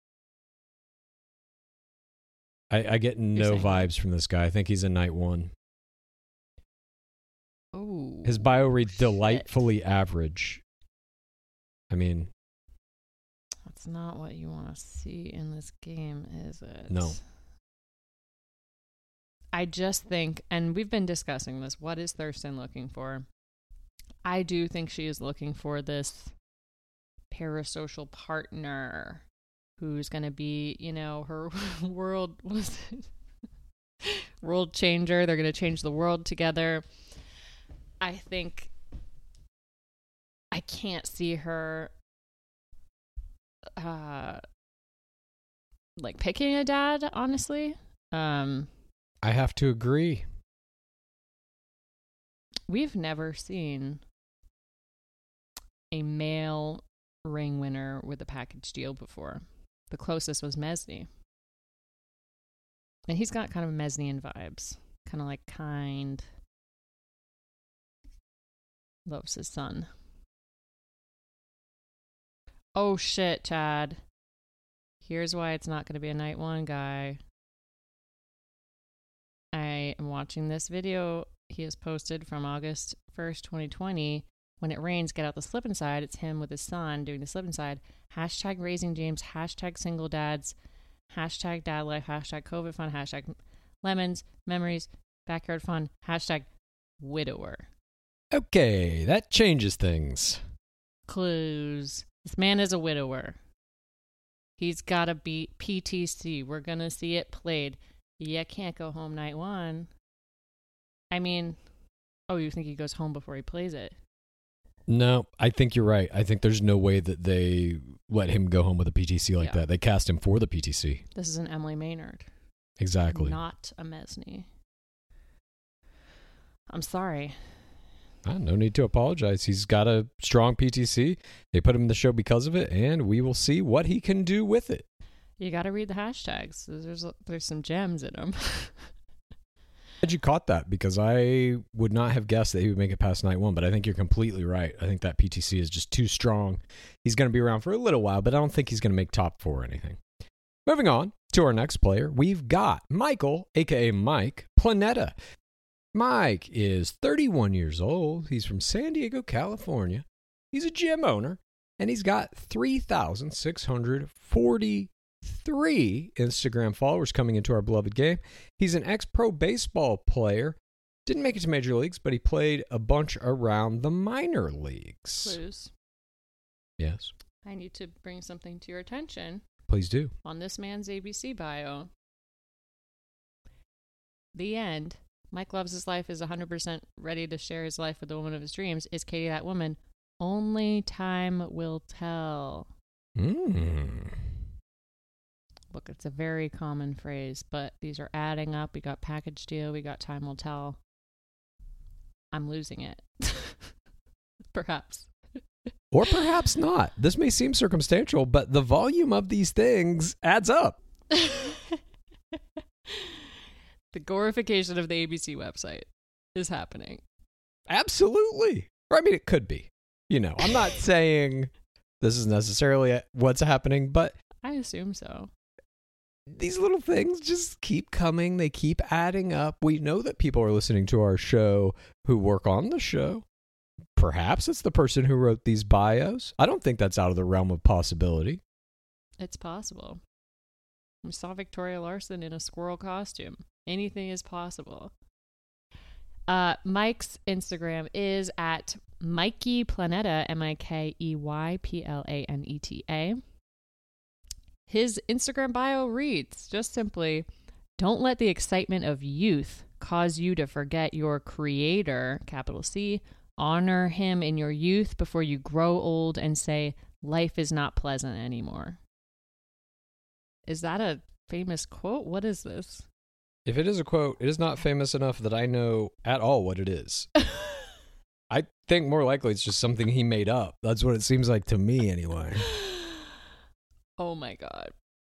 I, I get no vibes from this guy. I think he's a night one. Oh, his bio reads shit. Delightfully average. I mean, that's not what you want to see in this game, is it? No. I just think, and we've been discussing this, what is Thurston looking for? I do think she is looking for this parasocial partner who's going to be, you know, her world was world changer. They're going to change the world together. I think I can't see her uh like picking a dad, honestly. Um I have to agree. We've never seen a male ring winner with a package deal before. The closest was Mesny. And he's got kind of Mesnian vibes. Kind of like kind. Loves his son. Oh shit, Chad. Here's why it's not going to be a night one guy. I am watching this video he has posted from August first, twenty twenty. When it rains, get out the slip and slide. It's him with his son doing the slip and slide. Hashtag raising James. Hashtag single dads. Hashtag dad life. Hashtag COVID fun. Hashtag lemons. Memories. Backyard fun. Hashtag widower. Okay, that changes things. Clues. This man is a widower. He's got to beat P T C. We're going to see it played. You can't go home night one. I mean, oh, you think he goes home before he plays it? No, I think you're right. I think there's no way that they let him go home with a P T C like Yeah. that. They cast him for the P T C. This is an Emily Maynard. Exactly. Not a Mesney. I'm sorry. Ah, no need to apologize. He's got a strong P T C. They put him in the show because of it, and we will see what he can do with it. You got to read the hashtags. There's there's some gems in them. Glad you caught that, because I would not have guessed that he would make it past night one, but I think you're completely right. I think that P T C is just too strong. He's going to be around for a little while, but I don't think he's going to make top four or anything. Moving on to our next player, we've got Michael, a k a. Mike Planeta. Mike is thirty-one years old. He's from San Diego, California. He's a gym owner, and he's got three thousand six hundred forty-three Instagram followers coming into our beloved game. He's an ex-pro baseball player. Didn't make it to major leagues, but he played a bunch around the minor leagues. Clues. Yes, I need to bring something to your attention please do. on this man's A B C bio. The end. Mike loves his life, is one hundred percent ready to share his life with the woman of his dreams. Is Katie that woman? Only time will tell. Mm. Look, it's a very common phrase, but these are adding up. We got package deal. We got time will tell. I'm losing it. Perhaps. Or perhaps not. This may seem circumstantial, but the volume of these things adds up. The glorification of the A B C website is happening. Absolutely. Or, I mean, it could be. You know, I'm not saying this is necessarily what's happening, but I assume so. these little things just keep coming. They keep adding up. We know that people are listening to our show who work on the show. Perhaps it's the person who wrote these bios. I don't think that's out of the realm of possibility. It's possible. We saw Victoria Larson in a squirrel costume. Anything is possible. Uh, Mike's Instagram is at Mikey Planeta, M I K E Y P L A N E T A. His Instagram bio reads just simply, don't let the excitement of youth cause you to forget your creator, capital C. Honor him in your youth before you grow old and say, life is not pleasant anymore. Is that a famous quote? What is this? If it is a quote, it is not famous enough that I know at all what it is. I think more likely it's just something he made up. That's what it seems like to me anyway. Oh my god.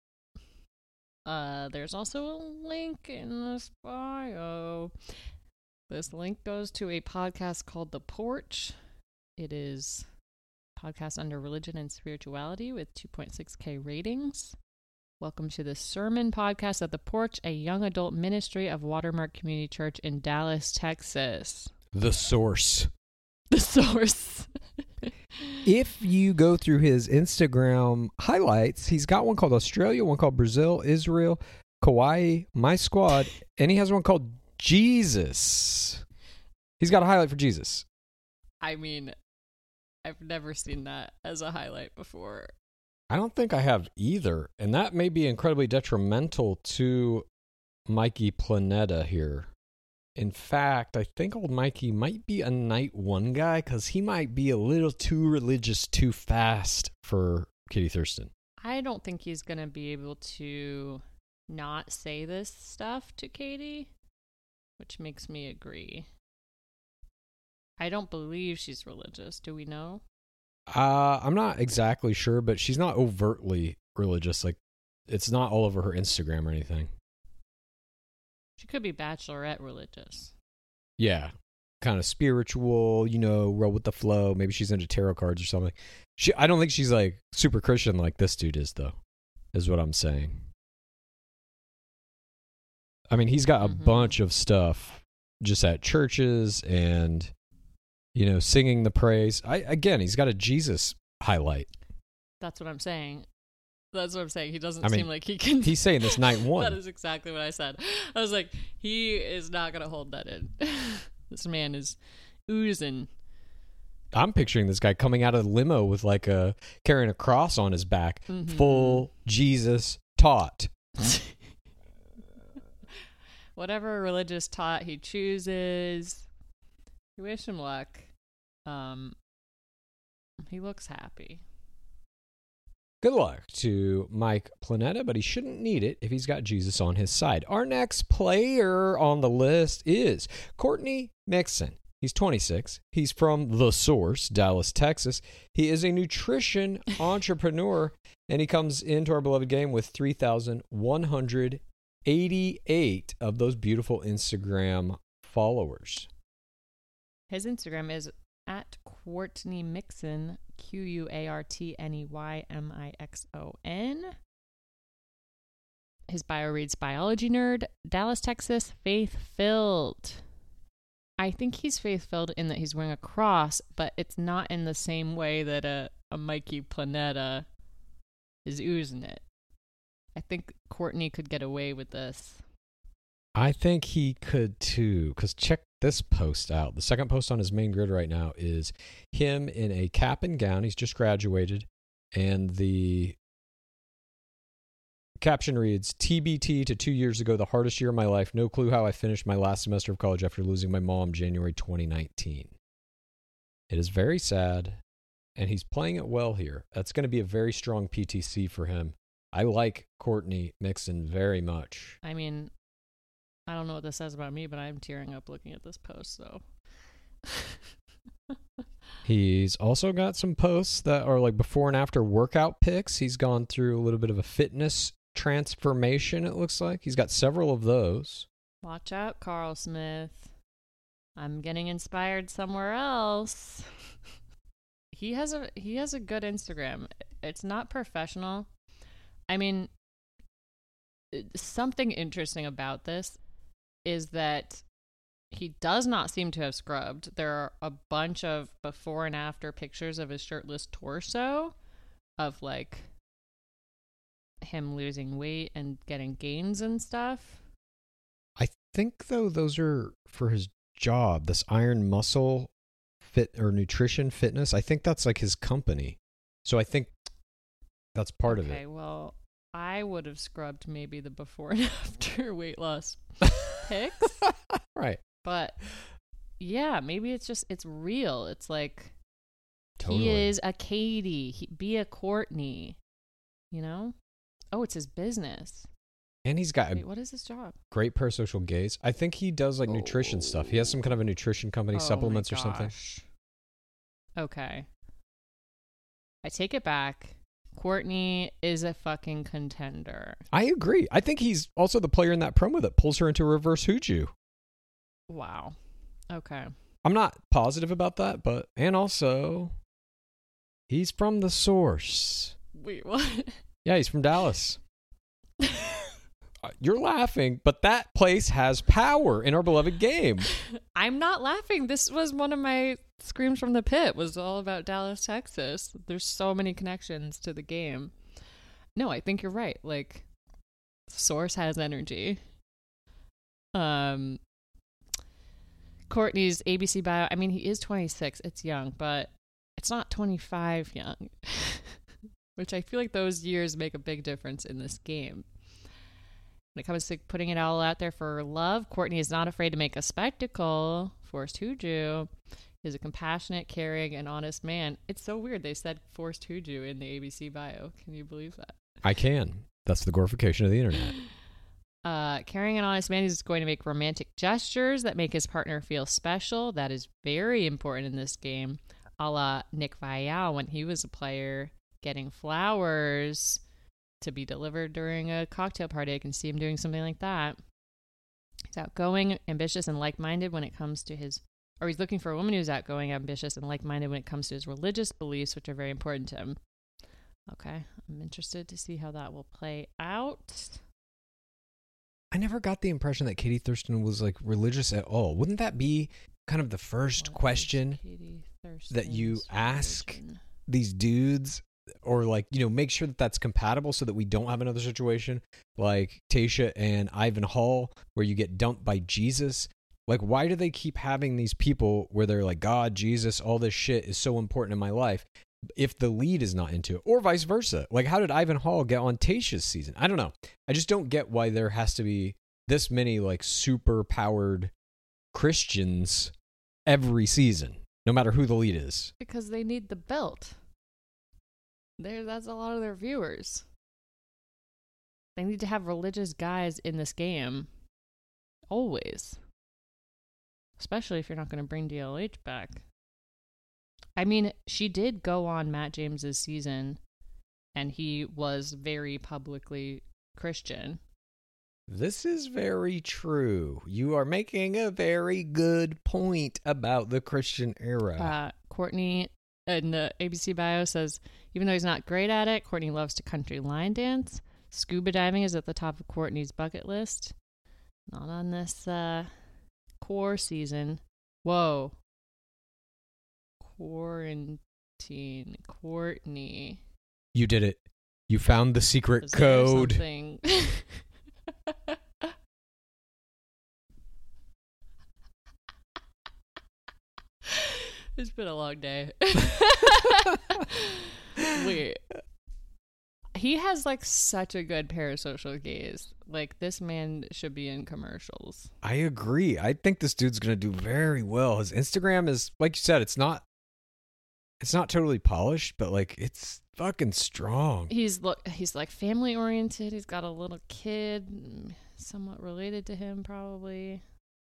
Uh, there's also a link in this bio. This link goes to a podcast called The Porch. It is a podcast under religion and spirituality with two point six K ratings. Welcome to the Sermon Podcast at The Porch, a young adult ministry of Watermark Community Church in Dallas, Texas. The source. The source. If you go through his Instagram highlights, he's got one called Australia, one called Brazil, Israel, Kauai, My Squad, and he has one called Jesus. He's got a highlight for Jesus. I mean, I've never seen that as a highlight before. I don't think I have either, and that may be incredibly detrimental to Mikey Planeta here. In fact, I think old Mikey might be a night one guy because he might be a little too religious too fast for Katie Thurston. I don't think he's going to be able to not say this stuff to Katie, which makes me agree. I don't believe she's religious. Do we know? Uh, I'm not exactly sure, but she's not overtly religious. Like, it's not all over her Instagram or anything. She could be bachelorette religious. Yeah. Kind of spiritual, you know, roll with the flow. Maybe she's into tarot cards or something. She, I don't think she's like super Christian like this dude is, though, is what I'm saying. I mean, he's got a Mm-hmm. bunch of stuff just at churches and, you know, singing the praise. I Again, he's got a Jesus highlight. That's what I'm saying. That's what I'm saying. He doesn't I mean, seem like he can. He's saying this night one. That is exactly what I said. I was like, he is not going to hold that in. This man is oozing. I'm picturing this guy coming out of the limo with like a carrying a cross on his back, Mm-hmm. full Jesus taught. Whatever religious taught he chooses, we wish him luck. Um, He looks happy. Good luck to Mike Planeta, but he shouldn't need it if he's got Jesus on his side. Our next player on the list is Courtney Mixon. He's twenty-six. He's from The Source, Dallas, Texas. He is a nutrition entrepreneur, and he comes into our beloved game with three thousand one hundred eighty-eight of those beautiful Instagram followers. His Instagram is at Courtney Mixon, Q U A R T N E Y M I X O N. His bio reads biology nerd, Dallas, Texas, faith-filled. I think he's faith-filled in that he's wearing a cross, but it's not in the same way that a, a Mikey Planeta is oozing it. I think Courtney could get away with this. I think he could too, because check this post out. The second post on his main grid right now is him in a cap and gown. He's just graduated, and the caption reads, T B T to two years ago, the hardest year of my life. No clue how I finished my last semester of college after losing my mom January twenty nineteen. It is very sad, and he's playing it well here. That's going to be a very strong P T C for him. I like Courtney Mixon very much. I mean, I don't know what this says about me, but I'm tearing up looking at this post, so. He's also got some posts that are like before and after workout pics. He's gone through a little bit of a fitness transformation, it looks like. He's got several of those. Watch out, Carl Smith. I'm getting inspired somewhere else. He has a he has a good Instagram. It's not professional. I mean, something interesting about this is that he does not seem to have scrubbed. There are a bunch of before and after pictures of his shirtless torso of like him losing weight and getting gains and stuff. I think though those are for his job, this Iron Muscle Fit or Nutrition Fitness. I think that's like his company. So I think that's part okay, of it. Okay, well, I would have scrubbed maybe the before and after weight loss pics. Right. But yeah, maybe it's just, it's real. It's like, Totally. He is a Katie. He, be a Courtney. You know? Oh, it's his business. And he's got Wait, a what is his job? great parasocial gaze. I think he does like nutrition stuff. He has some kind of a nutrition company, Oh supplements my or something. gosh. Okay. I take it back. Courtney is a fucking contender. I agree. I think he's also the player in that promo that pulls her into a reverse hooju. Wow. Okay. I'm not positive about that, but and also he's from The Source. Wait, what? Yeah, he's from Dallas. Uh, You're laughing, but that place has power in our beloved game. I'm not laughing. This was one of my screams from the pit. Was all about Dallas, Texas. There's so many connections to the game. No, I think you're right. Like, Source has energy. Um, Courtney's A B C bio. I mean, he is twenty-six. It's young, but it's not twenty-five young, which I feel like those years make a big difference in this game. When it comes to putting it all out there for love, Courtney is not afraid to make a spectacle. Forrest Huju is a compassionate, caring, and honest man. It's so weird they said Forrest Huju in the A B C bio. Can you believe that? I can. That's the glorification of the internet. Uh, caring and honest man is going to make romantic gestures that make his partner feel special. That is very important in this game. A la Nick Vial when he was a player, getting flowers to be delivered during a cocktail party. I can see him doing something like that. He's outgoing, ambitious, and like-minded when it comes to his, or he's looking for a woman who's outgoing, ambitious, and like-minded when it comes to his religious beliefs, which are very important to him. Okay, I'm interested to see how that will play out. I never got the impression that Katie Thurston was like religious at all. Wouldn't that be kind of the first What question Katie that you Thurston's ask religion? these dudes? Or like, you know, make sure that that's compatible so that we don't have another situation like Tayshia and Ivan Hall where you get dumped by Jesus. Like, why do they keep having these people where they're like, God, Jesus, all this shit is so important in my life if the lead is not into it? Or vice versa. Like, how did Ivan Hall get on Tayshia's season? I don't know. I just don't get why there has to be this many like super powered Christians every season. no matter who the lead is. Because they need the belt. There, that's a lot of their viewers. They need to have religious guys in this game. Always. Especially if you're not going to bring D L H back. I mean, she did go on Matt James's season, and he was very publicly Christian. This is very true. You are making a very good point about the Christian era. Uh, Courtney in the A B C bio says, even though he's not great at it, Courtney loves to country line dance. Scuba diving is at the top of Courtney's bucket list. Not on this uh, core season. Whoa. Quarantine. Courtney. You did it. You found the secret Is there code. something? It's been a long day. Wait. He has like such a good parasocial gaze. Like this man should be in commercials. I agree. I think this dude's going to do very well. His Instagram is, like you said, it's not it's not totally polished, but like it's fucking strong. He's look he's like family oriented. He's got a little kid somewhat related to him probably.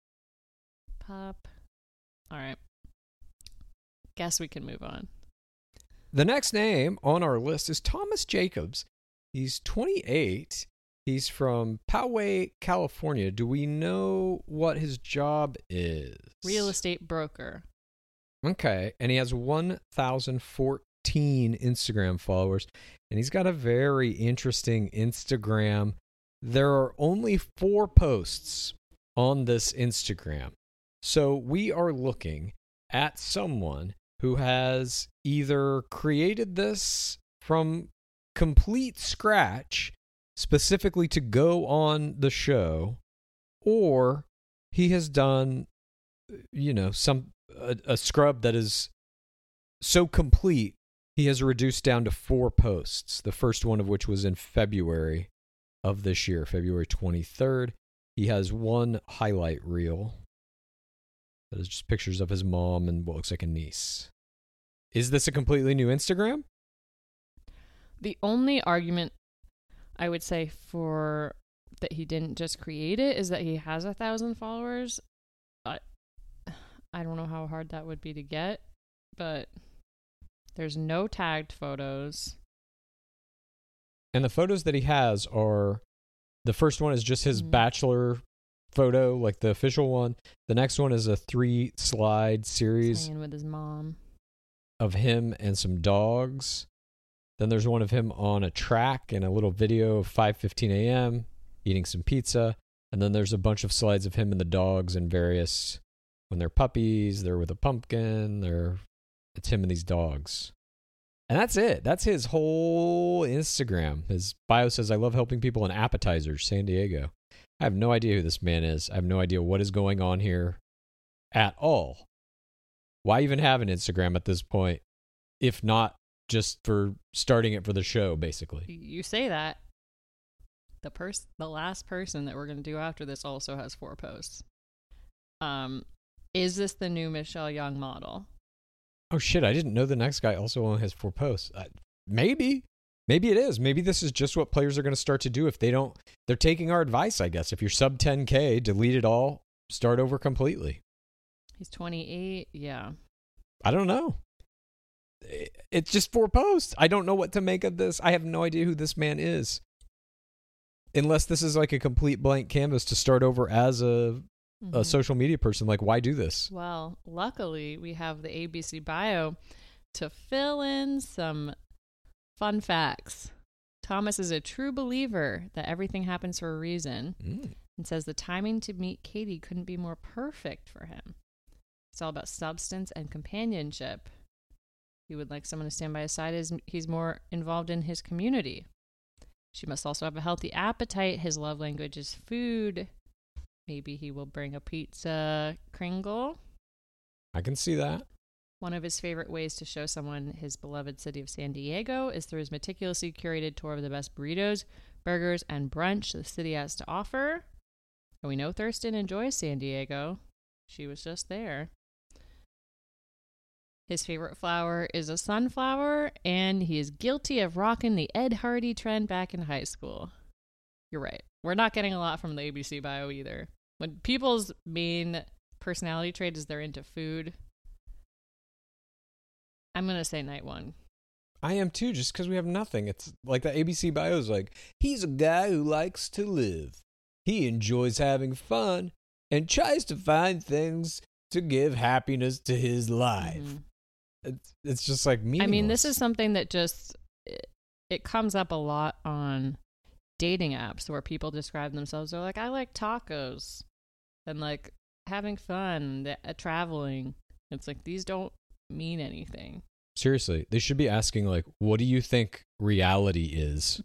Pup. All right. Guess we can move on. The next name on our list is Thomas Jacobs. He's twenty-eight. He's from Poway, California. Do we know what his job is? Real estate broker. Okay. And he has one thousand fourteen Instagram followers. And he's got a very interesting Instagram. There are only four posts on this Instagram. So we are looking at someone who has either created this from complete scratch specifically to go on the show, or he has done, you know, some a, a scrub that is so complete he has reduced down to four posts. The first one of which was in February of this year, February twenty-third. He has one highlight reel that is just pictures of his mom and what looks like a niece. Is this a completely new Instagram? The only argument I would say for that he didn't just create it is that he has a thousand followers. I, I don't know how hard that would be to get, but there's no tagged photos. And the photos that he has are, the first one is just his Mm. bachelor photo, like the official one. The next one is a three slide series Hanging with his mom. of him and some dogs. Then there's one of him on a track and a little video of five fifteen a.m. eating some pizza. And then there's a bunch of slides of him and the dogs and various, when they're puppies, they're with a pumpkin, they're, it's him and these dogs. And that's it. That's his whole Instagram. His bio says, I love helping people in appetizers, San Diego. I have no idea who this man is. I have no idea what is going on here at all. Why even have an Instagram at this point, if not just for starting it for the show, basically? You say that. The pers- the last person that we're going to do after this also has four posts. Um, is this the new Michelle Young model? Oh, shit. I didn't know the next guy also only has four posts. I, maybe. Maybe it is. Maybe this is just what players are going to start to do if they don't. They're taking our advice, I guess. If you're sub ten K, delete it all, start over completely. He's twenty-eight. Yeah. I don't know. It's just four posts. I don't know what to make of this. I have no idea who this man is. Unless this is like a complete blank canvas to start over as a, Mm-hmm. a social media person. Like, why do this? Well, luckily, we have the A B C bio to fill in some fun facts. Thomas is a true believer that everything happens for a reason Mm. and says the timing to meet Katie couldn't be more perfect for him. It's all about substance and companionship. He would like someone to stand by his side as he's more involved in his community. She must also have a healthy appetite. His love language is food. Maybe he will bring a pizza Kringle. I can see that. One of his favorite ways to show someone his beloved city of San Diego is through his meticulously curated tour of the best burritos, burgers, and brunch the city has to offer. And we know Thurston enjoys San Diego. She was just there. His favorite flower is a sunflower, and he is guilty of rocking the Ed Hardy trend back in high school. You're right. We're not getting a lot from the A B C bio either. When people's main personality trait is they're into food, I'm going to say night one. I am too, just because we have nothing. It's like the A B C bio is like, he's a guy who likes to live. He enjoys having fun and tries to find things to give happiness to his life. Mm-hmm. It's, it's just like meaningless. I mean, this is something that just, it, it comes up a lot on dating apps where people describe themselves. They're like, I like tacos and like having fun, uh, traveling. It's like, these don't mean anything. Seriously, they should be asking, like, what do you think reality is?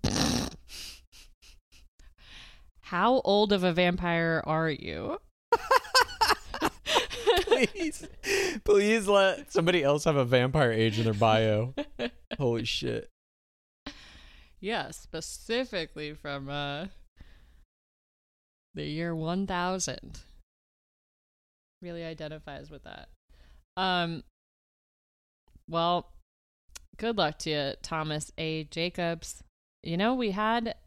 How old of a vampire are you? Please, please let somebody else have a vampire age in their bio. Holy shit. Yeah, specifically from uh, the year one thousand. Really identifies with that. Um. Well, good luck to you, Thomas A. Jacobs. You know, we had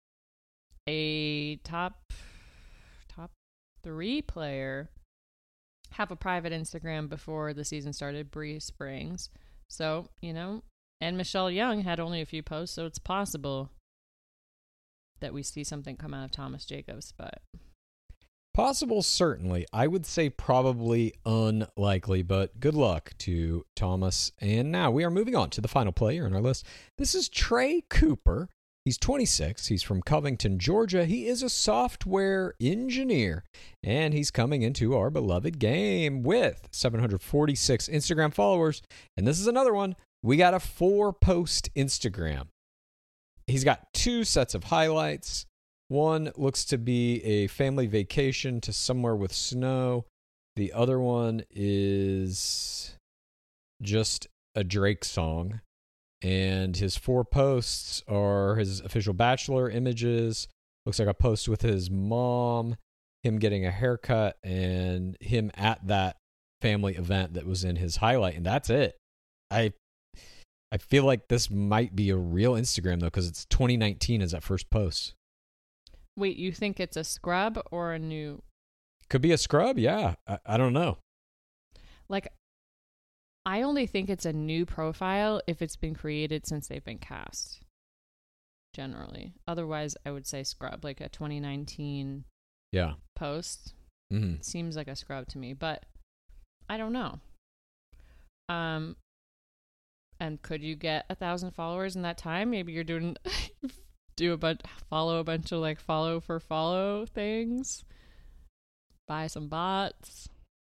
a top top three player have a private Instagram before the season started, Bree Springs. So, you know, and Michelle Young had only a few posts, so it's possible that we see something come out of Thomas Jacobs, but... Possible, certainly. I would say probably unlikely, but good luck to Thomas. And now we are moving on to the final player on our list. This is Trey Cooper. He's twenty-six. He's from Covington, Georgia. He is a software engineer, and he's coming into our beloved game with seven hundred forty-six Instagram followers. And this is another one. We got a four-post Instagram. He's got two sets of highlights. One looks to be a family vacation to somewhere with snow. The other one is just a Drake song. And his four posts are his official Bachelor images. Looks like a post with his mom, him getting a haircut, and him at that family event that was in his highlight. And that's it. I I feel like this might be a real Instagram, though, because it's twenty nineteen as that first post. Wait, you think it's a scrub or a new? Could be a scrub, yeah. I, I don't know. Like, I only think it's a new profile if it's been created since they've been cast. Generally. Otherwise, I would say scrub, like a twenty nineteen yeah. post. Mm-hmm. Seems like a scrub to me, but I don't know. Um, and could you get a thousand followers in that time? Maybe you're doing... do a bunch, follow a bunch of like follow for follow things, buy some bots.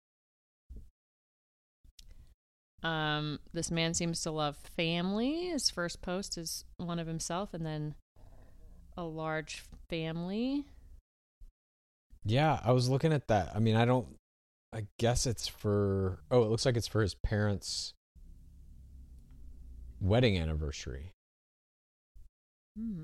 Um, this man seems to love family. His first post is one of himself and then a large family. Yeah, I was looking at that. I mean, I don't, I guess it's for, oh, it looks like it's for his parents' wedding anniversary. Hmm.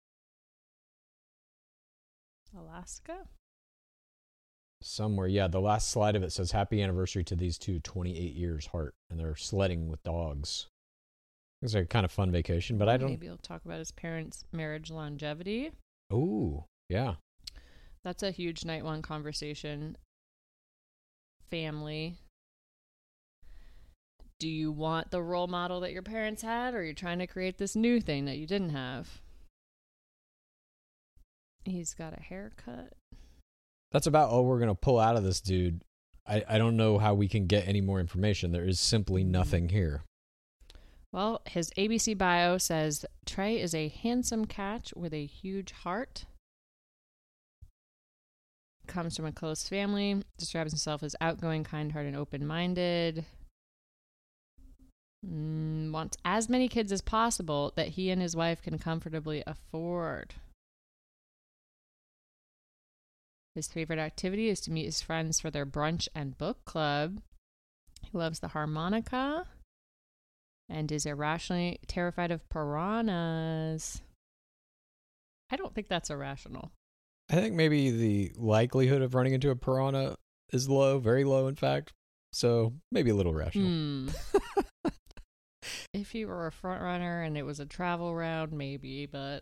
Alaska? Somewhere, yeah. The last slide of it says, happy anniversary to these two, twenty-eight years, heart. And they're sledding with dogs. It's like a kind of fun vacation, but I don't... Maybe he'll talk about his parents' marriage longevity. Ooh, yeah. That's a huge night one conversation. Family. Do you want the role model that your parents had, or are you trying to create this new thing that you didn't have? He's got a haircut. That's about all we're going to pull out of this dude. I, I don't know how we can get any more information. There is simply nothing here. Well, his A B C bio says, Trey is a handsome cat with a huge heart. Comes from a close family. Describes himself as outgoing, kind-hearted, and open-minded. Mm, wants as many kids as possible that he and his wife can comfortably afford. His favorite activity is to meet his friends for their brunch and book club. He loves the harmonica and is irrationally terrified of piranhas. I don't think that's irrational. I think maybe the likelihood of running into a piranha is low, very low, in fact. so maybe a little rational. Hmm. If you were a front runner and it was a travel round, maybe, but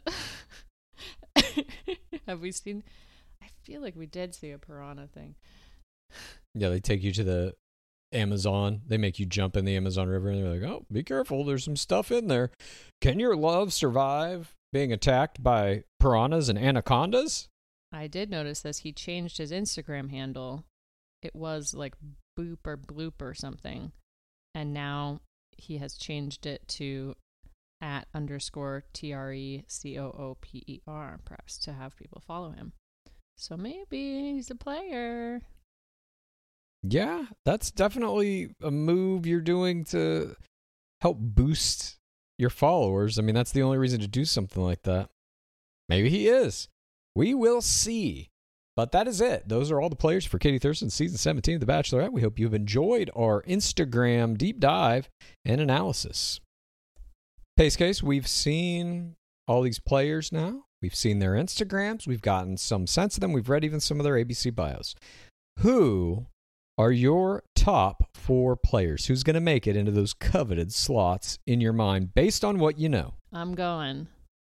have we seen? I feel like we did see a piranha thing. Yeah, they take you to the Amazon. They make you jump in the Amazon River, and they're like, oh, be careful. There's some stuff in there. Can your love survive being attacked by piranhas and anacondas? I did notice this. He changed his Instagram handle. It was like boop or bloop or something. And now he has changed it to at underscore T R E C O O P E R, perhaps to have people follow him. So maybe he's a player. Yeah, that's definitely a move you're doing to help boost your followers. I mean, that's the only reason to do something like that. Maybe he is. We will see. But that is it. Those are all the players for Katie Thurston, season seventeen of The Bachelorette. We hope you've enjoyed our Instagram deep dive and analysis. Pace Case, we've seen all these players now. We've seen their Instagrams. We've gotten some sense of them. We've read even some of their A B C bios. Who are your top four players? Who's going to make it into those coveted slots in your mind based on what you know? I'm going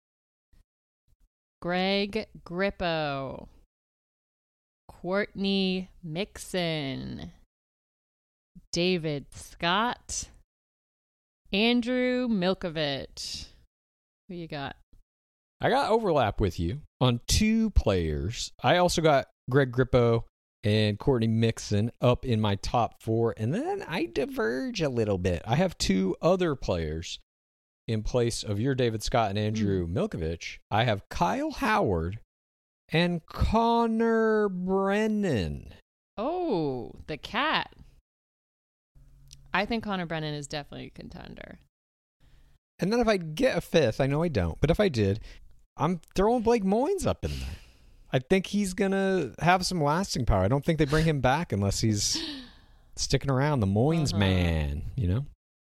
Greg Grippo, Courtney Mixon, David Scott, Andrew Milkovich. Who you got? I got overlap with you on two players. I also got Greg Grippo and Courtney Mixon up in my top four. And then I diverge a little bit. I have two other players in place of your David Scott and Andrew mm. Milkovich. I have Kyle Howard and Connor Brennan. Oh, the cat. I think Connor Brennan is definitely a contender. And then if I get a fifth, I know I don't, but if I did, I'm throwing Blake Moynes up in there. I think he's going to have some lasting power. I don't think they bring him back unless he's sticking around. The Moynes uh-huh. man, you know?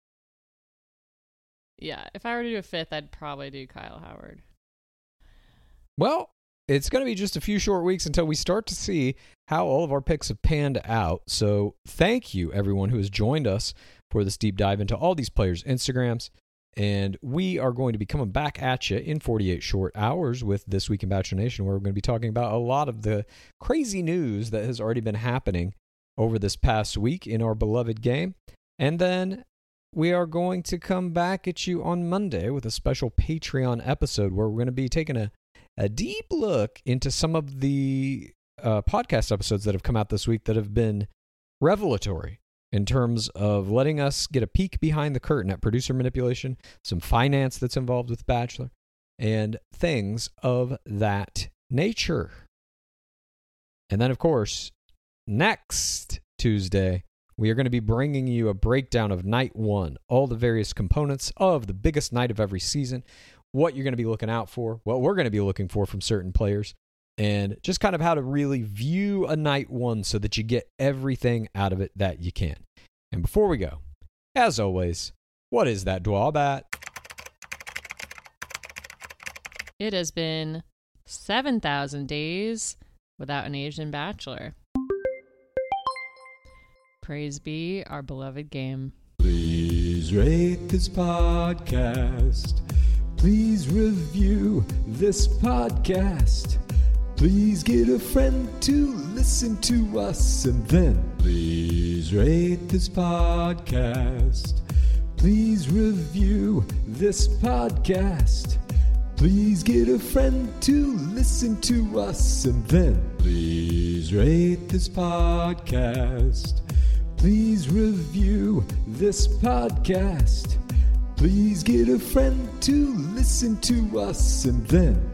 Yeah, if I were to do a fifth, I'd probably do Kyle Howard. Well, it's going to be just a few short weeks until we start to see how all of our picks have panned out. So thank you, everyone who has joined us for this deep dive into all these players' Instagrams. And we are going to be coming back at you in forty-eight short hours with This Week in Bachelor Nation, where we're going to be talking about a lot of the crazy news that has already been happening over this past week in our beloved game. And then we are going to come back at you on Monday with a special Patreon episode where we're going to be taking a, a deep look into some of the uh, podcast episodes that have come out this week that have been revelatory in terms of letting us get a peek behind the curtain at producer manipulation, some finance that's involved with Bachelor, and things of that nature. And then, of course, next Tuesday, we are going to be bringing you a breakdown of night one, all the various components of the biggest night of every season, what you're going to be looking out for, what we're going to be looking for from certain players, and just kind of how to really view a night one so that you get everything out of it that you can. And before we go, as always, what is that Dwabat? It has been seven thousand days without an Asian bachelor. Praise be our beloved game. Please rate this podcast. Please review this podcast. Please get a friend to listen to us, and then please rate this podcast. Please review this podcast. Please get a friend to listen to us, and then please rate this podcast. Please review this podcast. Please get a friend to listen to us, and then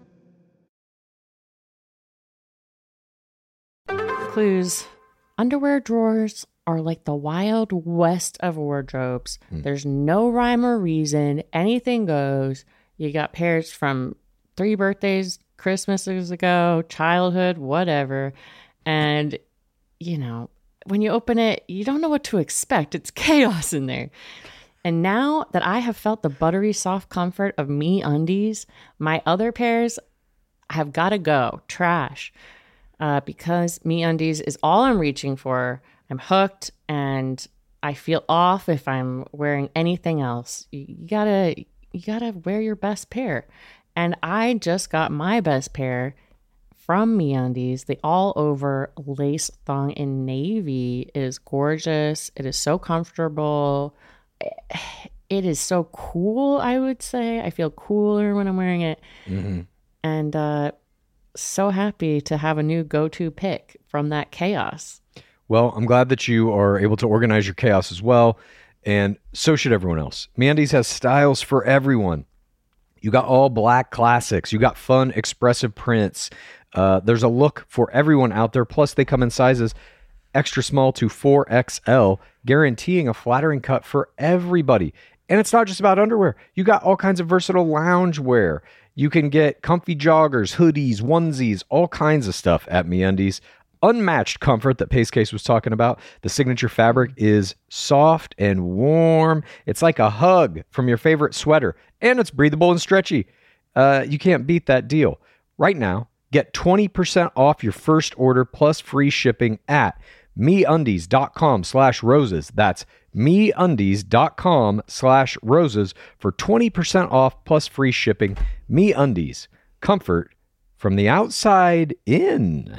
clues. Underwear drawers are like the wild west of wardrobes. Mm. There's no rhyme or reason. Anything goes. You got pairs from three birthdays, Christmases ago, childhood, whatever. And, you know, when you open it, you don't know what to expect. It's chaos in there. And now that I have felt the buttery soft comfort of MeUndies, my other pairs have got to go. Trash. Uh, because MeUndies is all I'm reaching for. I'm hooked, and I feel off if I'm wearing anything else. You, you gotta you gotta wear your best pair. And I just got my best pair from MeUndies. The all-over lace thong in navy is gorgeous. It is so comfortable. It is so cool, I would say. I feel cooler when I'm wearing it. Mm-hmm. And uh, so happy to have a new go-to pick from that chaos. Well, I'm glad that you are able to organize your chaos as well, and so should everyone else. MeUndies has styles for everyone. You got all black classics. You got fun, expressive prints. Uh, there's a look for everyone out there. Plus, they come in sizes extra small to four X L, guaranteeing a flattering cut for everybody. And it's not just about underwear. You got all kinds of versatile lounge wear. You can get comfy joggers, hoodies, onesies, all kinds of stuff at MeUndies. Unmatched comfort that Pace Case was talking about. The signature fabric is soft and warm. It's like a hug from your favorite sweater, and it's breathable and stretchy. Uh, you can't beat that deal. Right now, get twenty percent off your first order plus free shipping at MeUndies.com slash roses. That's MeUndies.com slash roses for twenty percent off plus free shipping. MeUndies. Comfort from the outside in.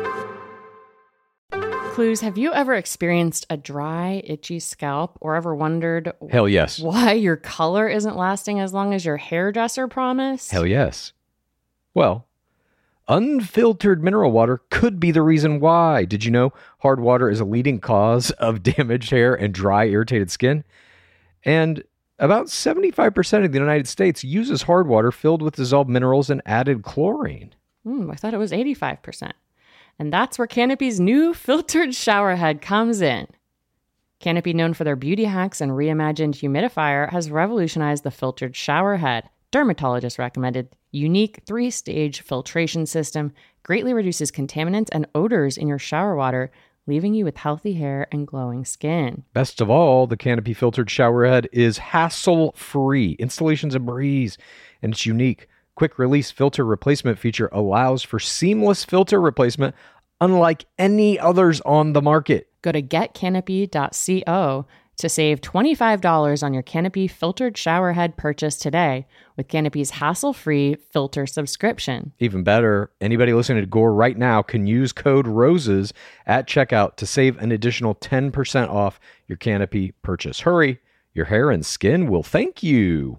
Clues, have you ever experienced a dry, itchy scalp or ever wondered Hell yes. why your color isn't lasting as long as your hairdresser promised? Hell yes. Well, unfiltered mineral water could be the reason why. Did you know hard water is a leading cause of damaged hair and dry, irritated skin? And about seventy-five percent of the United States uses hard water filled with dissolved minerals and added chlorine. Mm, I thought it was eighty-five percent. And that's where Canopy's new filtered shower head comes in. Canopy, known for their beauty hacks and reimagined humidifier, has revolutionized the filtered shower head. Dermatologist recommended unique three-stage filtration system greatly reduces contaminants and odors in your shower water, leaving you with healthy hair and glowing skin. Best of all, the Canopy filtered shower head is hassle-free. Installation's a breeze, and it's unique. Quick release filter replacement feature allows for seamless filter replacement unlike any others on the market. Go to get canopy dot co to save twenty-five dollars on your Canopy filtered shower head purchase today with Canopy's hassle-free filter subscription. Even better, anybody listening to Gore right now can use code ROSES at checkout to save an additional ten percent off your Canopy purchase. Hurry, your hair and skin will thank you.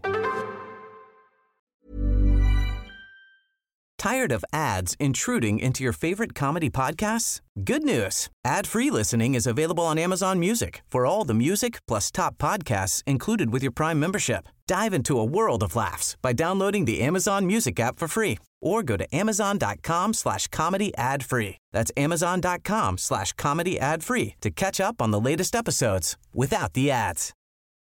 Tired of ads intruding into your favorite comedy podcasts? Good news. Ad-free listening is available on Amazon Music for all the music plus top podcasts included with your Prime membership. Dive into a world of laughs by downloading the Amazon Music app for free or go to amazon.com slash comedy ad free. That's amazon.com slash comedy ad free to catch up on the latest episodes without the ads.